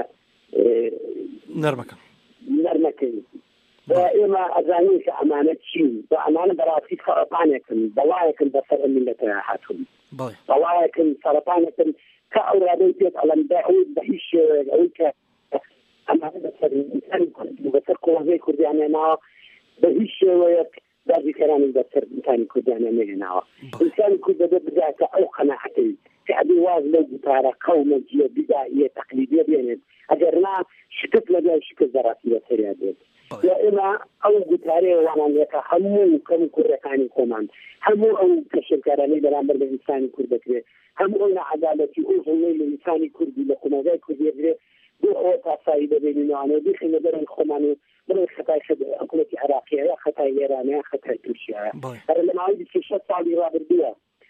نەرمەکەن نەرمەکەین ئێمە ئەزانین کە ئەمانە چین بە ئەمانە بەڕاستی سەرەتانێکن بەڵایەکن بەسەر میلەتە هاتوون بەڵایەکن سەرەتانێکن کە ئەو ڕادەی پێت ئەڵەن ئەوەی بە هیچ شێوەیەک ئەوەی کە ئەمانە بەسەر ئینسانی کورد بەسەر کۆڵەژەی کوردیانێناوە بە هیچ شێوەیەک داگیرکەرانی بەسەر ئینسانی کوردیانە نێناوە ئینسانی کورد دەبێت بگاتە ئەو قەناعەتەی کە ئەبێ واز لەو گوتارە قەومەجیە بیدائیە تەقلیدیە بێنێت ئەگەر نا شکست لەبێ شکست بەڕاستی بەسەریا دێت ئێمە ئەو گوتارەیە وانانەکە هەموو کەم کوردەکانی خۆمان هەموو ئەو کەشێکارانەی بەرامبەر بە ئینسانی کورد دەکرێت هەموو ئەو نەعەدالەتی ئەو زوڵەی لە ئینسانی کوردی لە قۆناغای کوردی دەکرێت بۆ ئەوە تاسایی دەبێنینەوانەوە بیخینە دەرەوەی خۆمان و بڵێ خەتای حکوومەتی عێراقیە خەتای ئێرانەیە خەتای تورکیایە هەر لە ماوەی بیست و شەش ساڵی ڕابردووە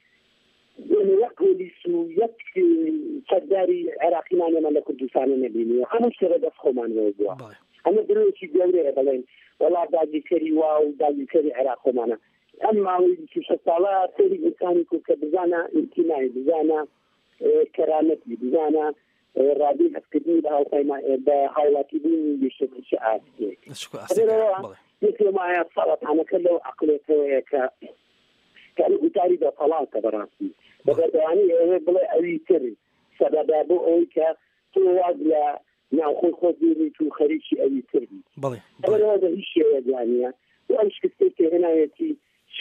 یەک پۆلیس و یەک سەرداری عێراقیمانێمە لە کوردستانە نەبینیوە هەموو شتێک دەست خۆمانەوە بووە ئەمە درۆکی گەورەیە بڵێن وەڵا داگیرکەری وا و داگیرکەری عێراقۆمانە ئەم ماوەی بیست و شەش ساڵە سەری ئینسانی کورد کە بزانە ئیمتینای بزانە کەرامەتی بزانە ڕادی هەستکردنی بە هاوڵاتی بوونی گەشتێکی ئاسیەک یەکێمایە سەڵەتانەکە لەو عەقڵێتەوەیە کە کە گوتاری دەسەڵاتە بەڕاستی بەبەردەوانی ئەوێ بڵێ ئەوی تر سەبەبا بۆ ئەوەی کە تۆ واز لە ناوخۆی خۆت بێنیت و خەریکی ئەوی تر بی ئەوەوە بە هیچ شێوە جوانیە و ئەم شکستەی کە هێنایەتی شکست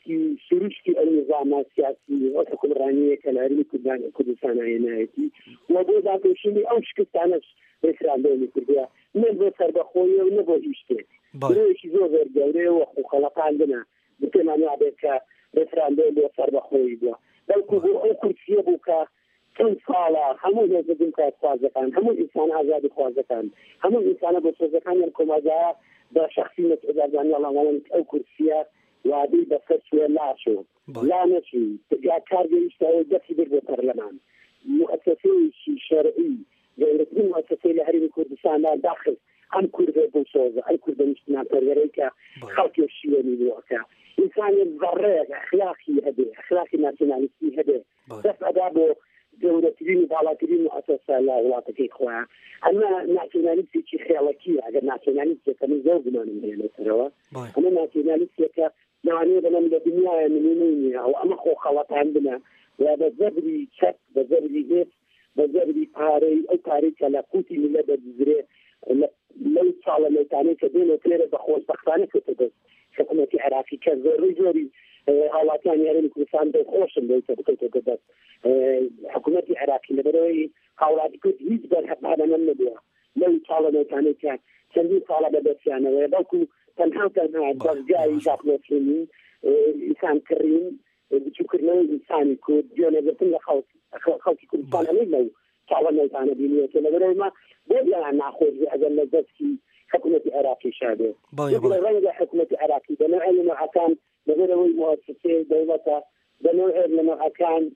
سروشتی سروشتی النظام السياسي والحكومرانية كالعلمي كردستان عينايتي وبو داكوشيني أو شكستانش ريفراندومي كردية نبو سربخوية ونبو إشتاك روشي زو غير جوري وخو خلق عندنا بتماني عبيكا ريفراندومي وسربخوية بوا بلكو بو أو كرسية بوكا كم صالة همو يزدون كات خوازكان همو إنسان آزاد خوازكان همو إنسان بوسوزكان يلكم أجا بشخصية إدارة الله وانا أو كرسية وعدي بفتوى لا شو لا نشي تجا كارجي يشتغل دفي بالبرلمان مؤسسة شرعي جايرتين مؤسسة لهرم كردستان داخل عن كرد بوسوزة عن كرد مجتمع بريكا خلق الشيء من الوقت إنسان الضرر أخلاقي هذا أخلاقي ناسيوناليستي هذا بس أدابه دولة ترين وعلى ترين مؤسسة لا ولا تكي خواه أما ناسيوناليستي شيء خيالكية أجر ناسيوناليستي كمان زوج ما نمرين ترى أما ناسيوناليستي ك يعني بدنا من الدنيا من أو أما خو خلط عندنا وبزبري شك بزبري جيت بزبري باري أو باري كلا كوتي من لبى الزرع لو صار لو تاني كدين وكلير بخوش بختانة كتبس حكومة عراقي كزوري جوري على كان يرين كرسان بخوش اللي كتبس حكومة عراقي لبروي حاولات كت يجبر حتى هذا من النبوة لو صار لو تاني كان تنبي صار بس يعني ويبقوا تنها تنها درجاي داخل السنين إنسان كريم بتشكرنا إنسان يكون جونا بتنجح خالص خالص يكون إنسان لو صار لو تاني بيني كلا بروي ما بدنا نأخذ هذا اللذات في حكومة عراقي شابه. بدنا رجع حكومة عراقي بنوع لنا كان بروي مؤسسة دولة بنوع لنا كان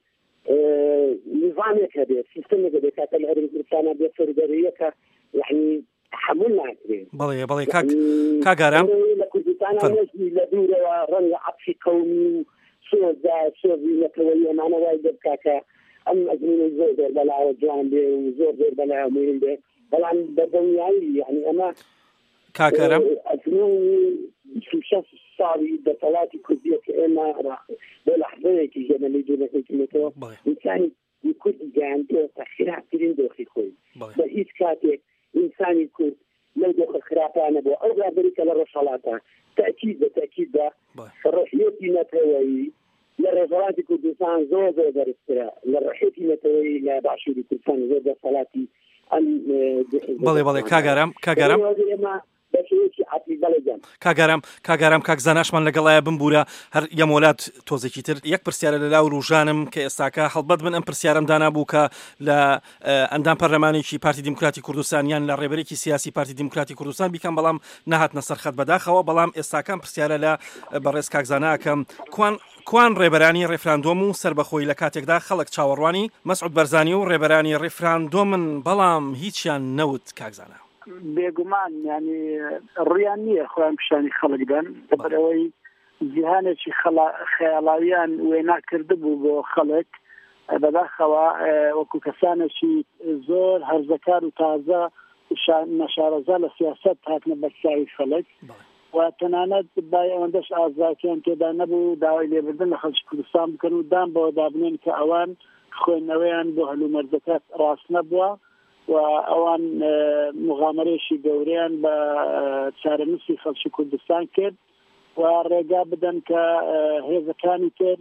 نظام كذا سيستم كذا كاتل عرب الإنسان بيصير دريك يعني حملنا عليه. بلى بلى كاك كاجرام. أنا نجي لدورة رني عطفي قومي سوزا سوزي نتويه معنا وايد كاكا أم أزمين الزور بلا وجوان بي وزور بلا ومين بي بلا بدنياي يعني أنا كاكرام. أزمين في شخص صاري بثلاثة كذية كأنا بلحظة كي جانا ليجونا كمتو إنسان يكون جانده تخيرات ترين دوخي خوي. بس كاتي إنسان يكون لو دخل خرافة بو أو غابريك للرشالات تأكيد بتأكيد الرحيتي نتوي للرجالات كردستان زور زور درسترا للرحيتي نتوي لبعشور كردستان زور در صلاتي أن بلى بلى كاغرام كاغرام کاگەرام کاگەرام کاک زاناشمان لەگەڵایە بمبورە هەر یەمۆلات تۆزێکی تر یەک پرسیارە لە لاو ڕوژانم کە ئێستاکە هەڵبەت من ئەم پرسیارم دانابوو کە لە ئەندام پەرلەمانێکی پارتی دیموکراتی کوردستان یان لە ڕێبەرێکی سیاسی پارتی دیموکراتی کوردستان بیکەم بەڵام نەهاتنە سەرخەت بەداخەوە بەڵام ئێستاکان پرسیارە لە بەڕێز کاک زاناکەم کوان کوان ڕێبەرانی ڕێفراندۆم و سربەخۆی لە کاتێکدا خەڵک چاوەڕوانی مەسعود بەرزانی و ڕێبەرانی ڕێفراندۆمن بەڵام هیچیان نەوت کاک زانا بێگومان ینی ڕیان نییە خۆیان پیشانی خەڵکدان لەبەرەوەی جیهانێکی خەیاڵاویان وێنا کردبوو بۆ خەڵک بەداخەوە وەکو کەسانێکی زۆر هەرزەکار و تازە نەشارەزا لە سیاست هاتنە بەرچاوی خەڵک و تەنانەت بای ئەوەندەش ئازاکیان تێدا نەبوو داوای لێبردن لە خەڵکی کوردستان بکەن و دام بەوە دابنێن کە ئەوان خوێندنەوەیان بۆ هەلومەرزەکە ڕاست نەبووە و ئەوان مغامرێشی گەورەیان بە چارەنووسی خەڵکی کوردستان کرد و ڕێگا بدەن کە هێزەکانی تر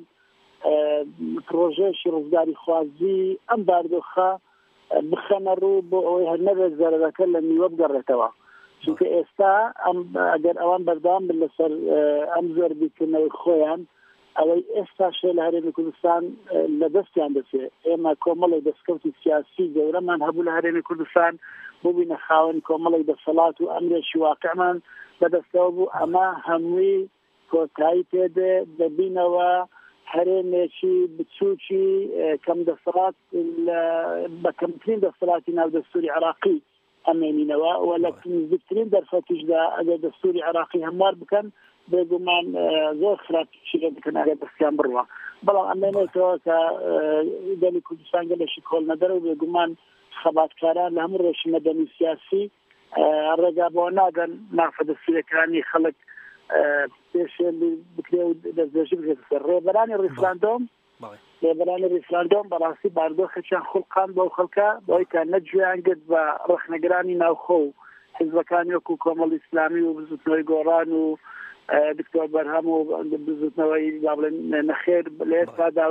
پرۆژێشی ڕزگاری خوازی ئەم باردۆخە بخەنە ڕوو بۆ ئەوەی هەر نەبێت زەرەکە لە میوە بگەڕێتەوە چونکە ئێستا ئەگەر ئەوان بەردەوام بن لەسەر ئەم زۆربیکردنەوەی خۆیان ئەوەی ئێستا شێ لە هەرێمی کوردستان لە دەستیان دەچێت ئێمە کۆمەڵی دەستکەوتی سیاسی گەورەمان هەبوو لە هەرێمی کوردستان ببینە خاوەن کۆمەڵی دەسەڵات و ئەمرێکی واقعمان بەدەستەوە بوو ئەمە هەمووی کۆتایی پێدێ دەبینەوە هەرێمێکی بچووکی کەم دەسەڵات بە کەمترین دەسەڵاتی ناو دەستوری عراقی ئەمێنینەوە و لە نزیکترین دەرفەتیشدا ئەگەر دەستوری عراقی هەموار بکەن بێگومان زۆر خراپی لێ بکەن ئەگەر دەستیان بڕوە بەڵام ئەمێنێتەوە کە دەلی کوردستان گەلێکی کۆڵ نەدەرە و بێگومان خەباتکاران لە هەموو ڕێژی مەدەنی سیاسی ڕێگا بۆ ناگەن نافەدەستوریەکانی خەڵک پێشێ بکرێ و دەستێژی بکرێتە سەر ڕێبەرانی ڕیفراندۆم ڕێبەرانی ڕیفراندۆم بەڕاستی باردۆخێکیان خوڵقان بۆ خەڵکە بۆی کە نەجویان گرت بە ڕەخنەگرانی ناوخۆ و حیزبەکانی وەکو کۆمەڵی ئیسلامی و بزوتنەوەی گۆڕان و دکتۆر بەرهەم و بزوتنەوەی بڵێن نەخێر لە ئێستادا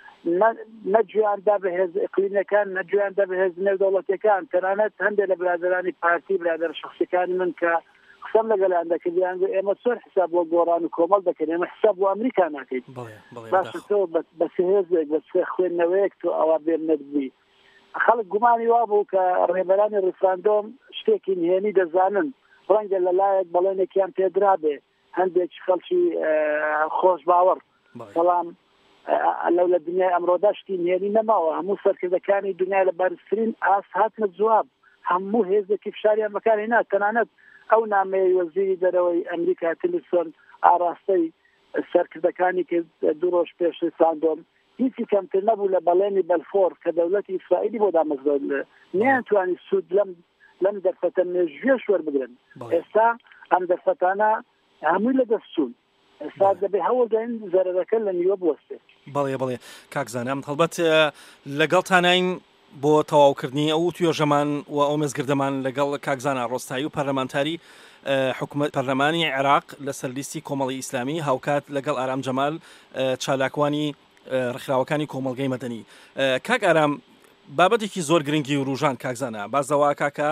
نەجویاندا بەهێز ئیقلیمەکان نەجویاندا بەهێز نێودەوڵەتیەکان تەنانەت هەندێک لە برادرانی پارتی برادر شخصیەکانی من کە قسەم لەگەڵیان دەکردیان ئێمە چۆن حساب بۆ گۆڕان و کۆمەڵ دەکەین ئێمە حساب بۆ ئەمریکا ناکەیت باشە تۆ بە سهێزێک بە خوێندنەوەیەک تۆ ئەوە بێنت بووی خەڵک گومانی وا بوو کە ڕێبەرانی ڕیفراندۆم شتێکی نهێنی دەزانن ڕەنگە لەلایەک بەڵێنێکیان پێدرا بێ هەندێک خەڵکی خۆش باوەڕ بەڵام لەو لە دنیای ئەمڕۆدا شتی نهێنی نەماوە هەموو سەرکردەکانی دنیای لە بارزترین ئاس هاتنە جواب هەموو هێزێکی فشاریان بەکارهێنا تەنانەت ئەو نامەیە وەزیری دەرەوەی ئەمریکا تلیسۆن ئاراستەی سەرکردەکانی کرد دوو ڕۆژ پێش ڕیفراندۆم هیچی کەمتر نەبوو لە بەڵێنی بەلفۆر کە دەوڵەتی ئیسرائیلی بۆ دامەزگەوت نەیانتوانی سوود لەم لەم دەرفەتە مێژوێ شوەر بگرن ئێستا ئەم دەرفەتانە هەمووی لە دەستچوون ئێستا دەبێ هەوڵدەین زەرەرەکە لە نیوە بوەستێ بەڵێ بەڵێ کاکزانام هەڵبەت لەگەڵتانین بۆ تەواوکردنی ئەو توێژەمان و ئەو مێزگردەمان لەگەڵ کاکزانە ڕۆستایی و پەرلەمانتاری حکومەت پەرلەمانی عێراق لەسەر لیستی کۆمەڵی ئیسلامی هاوکات لەگەڵ ئارام جەمال چالاکوانی ڕخراوەکانی کۆمەڵگەی مەدەنی کاک ئارام بابەتێکی زۆر گرنگی و ڕوژان کاکزانە بازەوە کاکە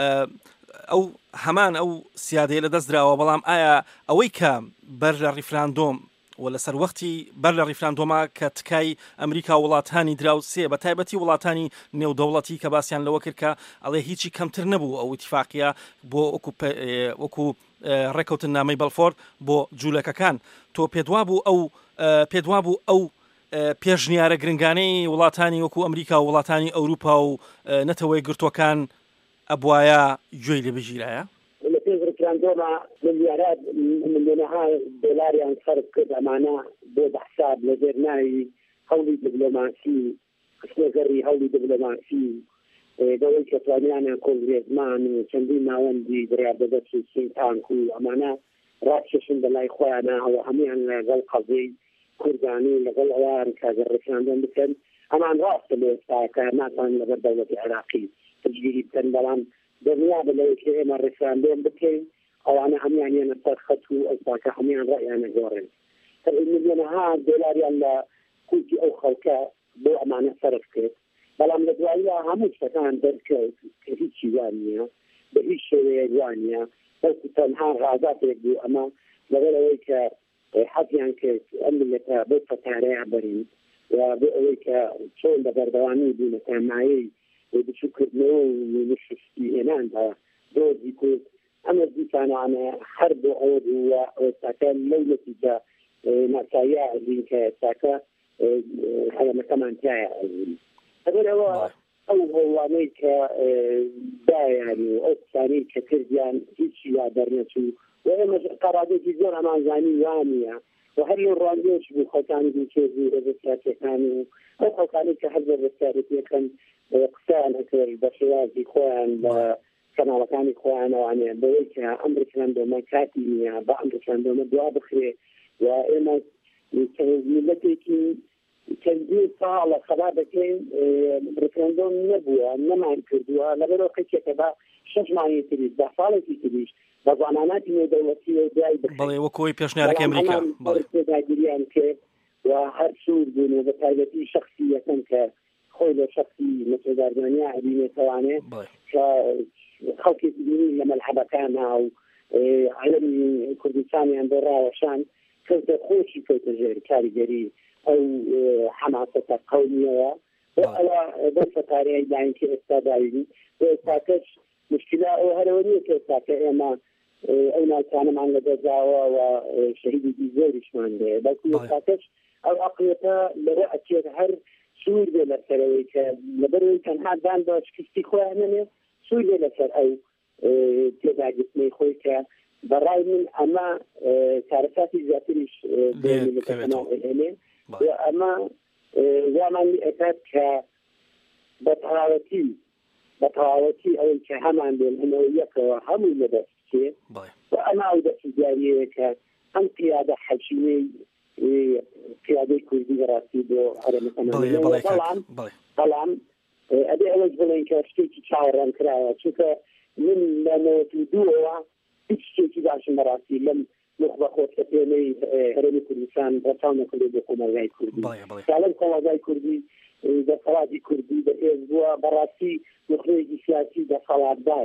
ئەو هەمان ئەو سیادەیە لە دەست دراوە بەڵام ئایا ئەوەی کە بەر لە ڕیفراندۆم و لەسەر وەختی بەر لە ڕیفراندۆما کە تکای ئەمریکا وڵاتانی دراوسێ بە تایبەتی وڵاتانی نێودەوڵەتی کە باسییان لەوە کرد کە ئەڵێ هیچی کەمتر نەبوو ئەو اتفاقیە بۆ وەکو ڕێکەوتن نامەی بەلفۆر بۆ جوولەکەکان تۆ پێدوا بوو ئەو پێدوا بوو ئەو پێشنیارە گرنگانەی وڵاتانی وەکو ئەمریکا و وڵاتانی ئەوروپا و نەتەوەی گرتوەکان ئەبوایە گوێی لێ بژیرایە لە پێش ڕیفراندۆما ملیارات ملیۆنەها دۆلاریان خەرج کرد ئەمانە بۆ بەحساب لە دێرناوی هەوڵی دیپلۆماسی قسمەگەڕی هەوڵی دیپلۆماسی دەوڵی کە توانیانە کۆنگرێزمان و چەندین ناوەندی بڕیاردەدەست و سینتانک و ئەمانە ڕاکێشن بەلای خۆیانە ئەوە هەمویان لەگەڵ قەزەی کوردانی لەگەڵ ئەوان کاگە ڕیفراندۆم بکەن ئەمان ڕاستە لە ئێستاکە ناتوان لەبەر دەوڵەتی عێراقی تجگیری بکەن بەڵام دەنیا بەلەوەی کە ئێمە ڕیفراندۆم بکەین ئەوانە هەمویانیانە سەر خەت و ئەوساکە هەمویان ڕایانە گۆڕێن ملیۆنەها دۆلاریان لە کوردی ئەو خەڵکە بۆ ئەمانە سەرف کرد بەڵام لە دواییە هەموو شتەکان دەرکەوت کە هیچی وان نییە بە هیچ شێوەیەک وان نییە بەڵکو تەنها غازاتێک بوو ئەمە لەبەر ئەوەی کە حەزیان کرد ئەم ملەتە بۆ فەتارەیە بەرین و بۆ ئەوەی کە چۆن بە بەردەوامی بوونەتە مایەی بچووکردنەوە و نشستی هێناندا دۆزی کورد ئەمە دیسانانە هەر بۆ ئەوە بووە ئێستاکە لەو نەتیجە ناساییە ئەزین کە ئێستاکە هەرەمەکەمان تایە ئەزین ئەگەرەوە ئەو هەوڵانەی کە دایان و ئەو قسانەی کە کردیان هیچی وا دەرنەچوو و ئێمە قەرادێکی زۆر ئەمانزانی وانە و هەر لەو ڕاندێش بوو خەڵکانی دووچێزی ڕێزەتیاکەکان و ئەو خەڵکانی کە هەر ڕێزەتیاکەن قسەیان هەکرد بە شێوازی خۆیان بە کەناڵەکانی خۆیانەوانێ بەوەی کە ئەم ڕیفراندۆمە کاتی نییە بە ئەم ڕیفراندۆمە دوا بخرێ و ئێمە ملەتێکی چەندین ساڵە خەبا دەکەین ڕیفراندۆم نەبووە نەمان کردووە لەبەرەوە قەچێکە بە شەش مانگی تریش دە ساڵێکی تریش بە زاناناتی نێودەوڵەتی و دوای بڵێ وەکۆی پێشنیارەکەی ئەمریکا داگیریان کرد و هەر سوور بوون و بە تایبەتی شخصی یەکەم کە خۆی لە شخصی مەسئولدارمانیا ئەبینێتەوانێ کە خەڵکێکی بینی لە مەلحەبەکانە و عەلەمی کوردستانیان بۆ ڕاوەشان کەوتە خۆشی کەوتە ژێر کاریگەری ئەو حەماسەتە قەومیەوە بۆ ئەوە بۆ فەتارەیە داین کە ئێستا داویدی بۆ ئێستاکەش مشکلا ئەو هەرەوە نییە کە ئێستاکە ئێمە ئەو ناوچانەمان لەدەرجاوە و شەهیدێکی زۆریشمان دێ بەڵکو ئێستاکەش ئەو عەقڵیەتە لەوە ئەچێت هەر سوور بێ لەسەرەوەی کە لەبەرەوەی تەنها دان بە شکستی خۆیان نەمێ سوور بێ لەسەر ئەو تێداگرتنەی خۆی کە بەڕای من ئەمە کارەساتی زیاتریش دێنێ ئەمە وامان ئەکات کە بە تەواوەتی بە تەواوەتی ئەوەی کە هەمان بێن هەمەوە یەکەوە هەموو لەدەستێ و ئەمە ئەو دەستی دیاریەیە کە ئەم پیادە حەجیمەی پیادەی کوردی بەڕاستی بۆ هەرەمەکەمان بەڵام ئەبێ ئەوەش بڵێن کە شتێکی چاوەڕێم کراوە چونکە من لە نەوەت و دووەوە هیچ شتێکی باشم بەڕاستی لەم مخبە خۆشەپێنەی هەرێمی کوردستان ڕەچاو نەکردێت بۆ کۆمەلگای کوردی ساڵم کۆمەلگای کوردی دەسەڵاتی کوردی بەهێز بووە بەڕاستی نخرەیەکی سیاسی دەسەڵاتدار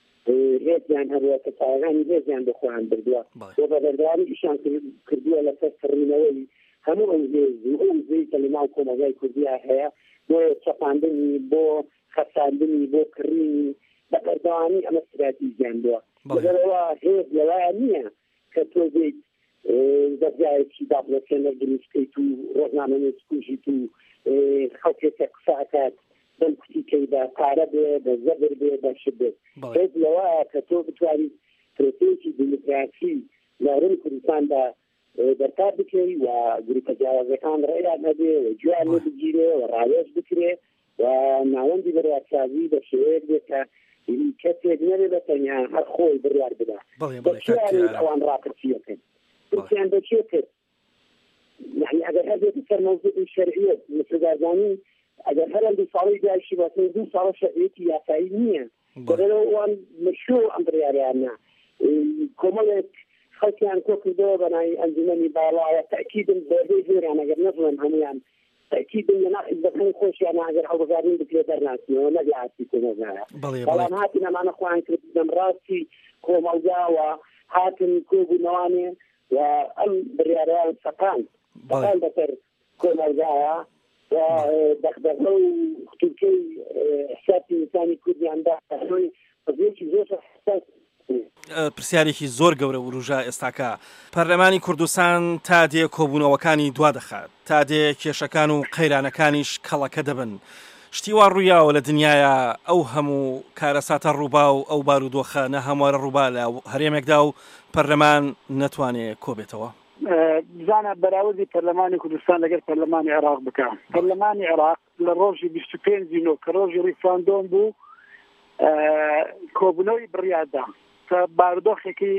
هێزیان هەبووە کە چاوەکانی هێزیان بە خۆیان بردووە بۆ بەبەردەوانی ئیشان کردووە لەسەر کڕینەوەی هەموو ئەو هێز و ئەو زەی کە لە ناو کۆمەلگای کوردیا هەیە بۆ چەپاندنی بۆ خەساندنی بۆ کڕینی بەبەردەوانی ئەمە استراتیژیان بووە لەبەرەوە هێز لەوایە نییە کە تۆ بێت دەرجایەکی دابڵەکێنە دروستکەیت و ڕۆژنامەنووس کوژیت و خەڵکێکە قساکات دەم کوتیکەیدا پارە بێ بە زەبر بێ بە شت بێت هێز لەوایە کە تۆ بتوانیت پرۆسەیەکی دیموکراسی لە هەرێمی کوردستاندا دەرکار بکەی و گروپە جیاوازەکان ڕێیان هەبێ و گوێیان لێبگیرێ و ڕاوێژ بکرێ و ناوەندی بڕیارسازی بە شێوەیەک بێت کە کەسێک نەبێ بەتەنیا هەر خۆی بڕیار بدا بەچیان ئەوان ڕاپرسیەکەن پرسیان بەچێ کرد يعني ئەگەر هەبێتی سەر مەوزوعی شەرعیە مثلگازانی ئەگەر هەر ئەم دوو ساڵی داشی بەسەر دوو ساڵە شەرعیەتی یاسایی نییە بەبەرەوەوان مەشروع ئەم بڕیاریانە کۆمەڵێک خەڵکیان کۆ کردەوە بەناوی ئەنجومەنی باڵایە تەکیدن بەردەی زۆریان ئەگەر نەزڵێن هەمویان تأكيد من ناخذ خوش أنا أقدر أو قاعدين بكل درناس ونبي عاتي كنا زايا. والله هاتنا معنا أخوان كريم راسي كوم أوجاوا هاتن كوب نواني وأم برياران سقان سقان بتر كوم أوجاوا ودخدخلو تركي حسابي إنساني كردي عنده هوي فزيش زوج حساس. پرسیارێکی زۆر گەورە و ڕوژا ئێستاکە پەرلەمانی کوردستان تا دێ کۆبوونەوەکانی دوا دەخات تا دێ کێشەکان و قەیرانەکانیش کەڵەکە دەبن شتی وا ڕوویاوە لە دنیاە ئەو هەموو کارەساتە ڕووبا و ئەو بارودۆخە نە هەموارە ڕووبا لە هەرێمێکدا و پەرلەمان نەتوانێت کۆبێتەوە بزانە بەراوردی پەرلەمانی کوردستان لەگەر پەرلەمانی عێراق بکە پەرلەمانی عێراق لە ڕۆژی بیست و پێنج نۆ کە ڕۆژی ریفراندۆم بوو کۆبوونەوەی بڕیاردا بارودۆخێکی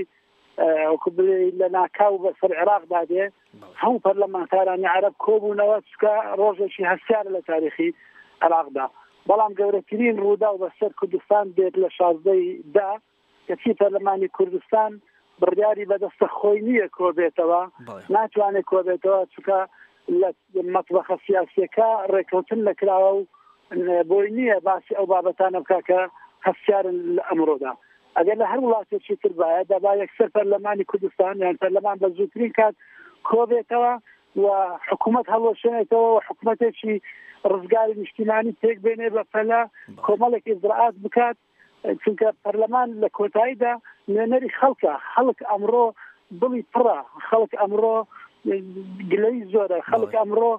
لە ناکاو بەسەر عێراقدا دێ هەموو پەرلەمانتارانی عەرەب کۆبوونەوە چکە ڕۆژێکی هەستیارە لە تاریخی عێراقدا بەڵام گەورەترین ڕوودا و بەسەر کوردستان دێت لە شازدەی دا کەچی پەرلەمانی کوردستان بڕیاری بەدەستە خۆی نییە کۆبێتەوە ناتوانێت کۆبێتەوە چکە لە مەطبەخە سیاسیەکە ڕێکەوتن نەکراوە و بۆی نییە باسی ئەو بابەتانە بکە کە هەستیارن لە ئەمڕۆدا ئەگەر لە هەر وڵاتێکی تر باە دەبا یەکسەر پەرلەمانی کوردستان یان پەرلەمان بە زووترین کات کۆبێتەوە و حکوومەت هەڵۆشێنێتەوە و حکوومەتێکی ڕزگاری نیشتیمانی تێک بێنێ بە پەلە کۆمەڵێک ئیزراعات بکات چونکە پەرلەمان لە کۆتاییدا نوێنەری خەڵکە خەڵک ئەمڕۆ دڵی پڕە خەڵک ئەمڕۆ گلەی زۆرە خەڵک ئەمڕۆ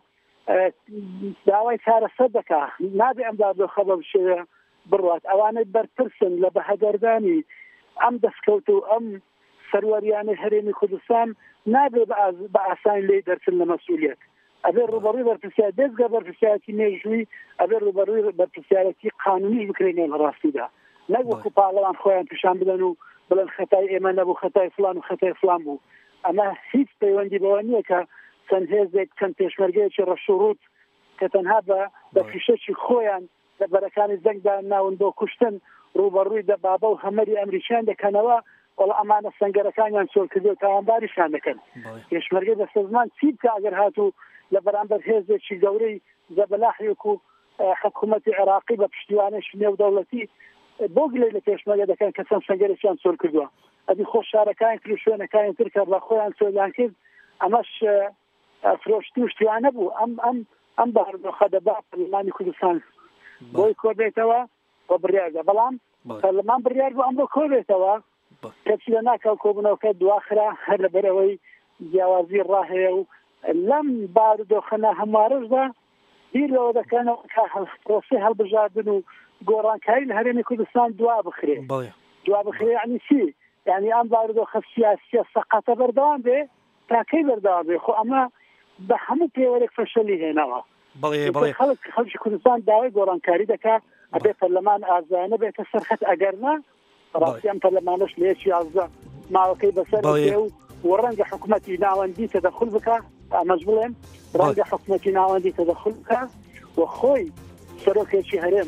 داوای چارەسەر دەکا نابێ ئەم دادۆخە بەم شێوەیە بڕات ئەوانەی بەرپرسن لە بەهەدەردانی ئەم دەستکەوت و ئەم سەروەریانەی هەرێمی کوردستان نابێ بە ئاسانی لێ دەرچن لە مەسئولیەت ئەبێ ڕوبەڕووی بەرپرسیار دەستگە بەرپرسیارەتی مێژووی ئەبێ ڕوبەڕووی بەرپرسیارەتی قانونیش بکرێنێ لە ڕاستیدا نەک وەکو پاڵەوان خۆیان پیشان بدەن و بڵێن خەتای ئێمە نەبوو خەتای فڵان و خەتای فڵان بوو ئەمە هیچ پەیوەندی بەوە نییە کە چەند هێزێک چەند پێشمەرگەیەکی ڕەشوڕوت کە تەنها بە فیشەکی خۆیان لە بەرەکانی زەنگدا ناون بۆ کوشتن ڕوبەڕووی دە بابە و هەمەری ئەمریکیان دەکەنەوە وەڵا ئەمانە سەنگەرەکانیان چۆڵ کردی و تاوانباریشان دەکەن پێشمەرگەی بەسەر زمان چی بکە ئەگەر هاتوو لە بەرامبەر هێزێکی گەورەی زەبەلاحێک و حکوومەتی عێراقی بە پشتیوانێکی نێودەوڵەتی بۆ گلەی لە پێشمەرگە دەکەن کە چەند سەنگەرێکیان چۆڵ کردووە ئەدی خۆ شارەکان کرد شوێنەکانی تر کە بە خۆیان چۆلیان کرد ئەمەش فرۆشتی و شتیوانە بوو ئەم ئەم ئەم بەهەردۆخە دەبا پەرلەمانی کوردستان بۆی کۆبێتەوە بۆ بڕیاردا بەڵام پەرلەمان بڕیار بۆ ئەمڕۆ کۆبێتەوە کەچی لە ناکاو کۆبوونەوەکە دواخرا هەر لەبەرەوەی جیاوازی ڕاهەیە و لەم بارودۆخەنە هەموارەشدا بیر لەوە دەکەنەوە پرۆسەی هەڵبژاردن و گۆڕانکاری لە هەرێمی کوردستان دوا بخرێ دوا بخرێ یعنی چی یعنی ئەم بارودۆخە سیاسیە سەقەتە بەردەوام بێ تاکەی بەردەوام بێ خۆ ئەمە بە هەموو پێوەرێک فەشەلی هێنەوە خەڵک خەڵکی کوردستان داوای گۆڕانکاری دەکات ئەبێ پەرلەمان ئازایانە بێتە سەرخەت ئەگەرنا ڕاستی ئەم پەرلەمانەش لە یەکی یازدە ماوەکەی بەسەر بێ و ڕەنگە حکوومەتی ناوەندی تەدەخل بکە ئەمەش بڵێن ڕەنگە حکوومەتی ناوەندی تەدەخل بکە و خۆی سەرۆکێکی هەرێم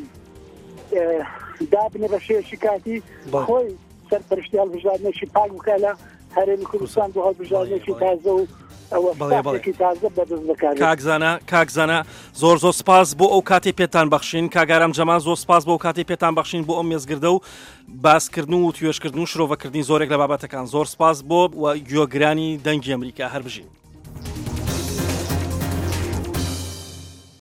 دابنێ بە شێوەیەکی کاتی خۆی سەرپەرشتی هەڵبژاردنێکی پاک بکە لە هەرێمی کوردستان بۆ هەڵبژاردنێکی تازە و کاکزانە کاکزانە زۆر زۆر سپاس بۆ ئەو کاتی پێتان بەخشین کاگارام جەمال زۆر سپاس بۆ ئەو کاتی پێتان بەخشین بۆ ئەم مێزگردە و باسکردن و توێشکردن و شرۆڤەکردنی زۆرێک لە بابەتەکان زۆر سپاس بۆ گوێگرانی دەنگی ئەمریکا هەر بژین.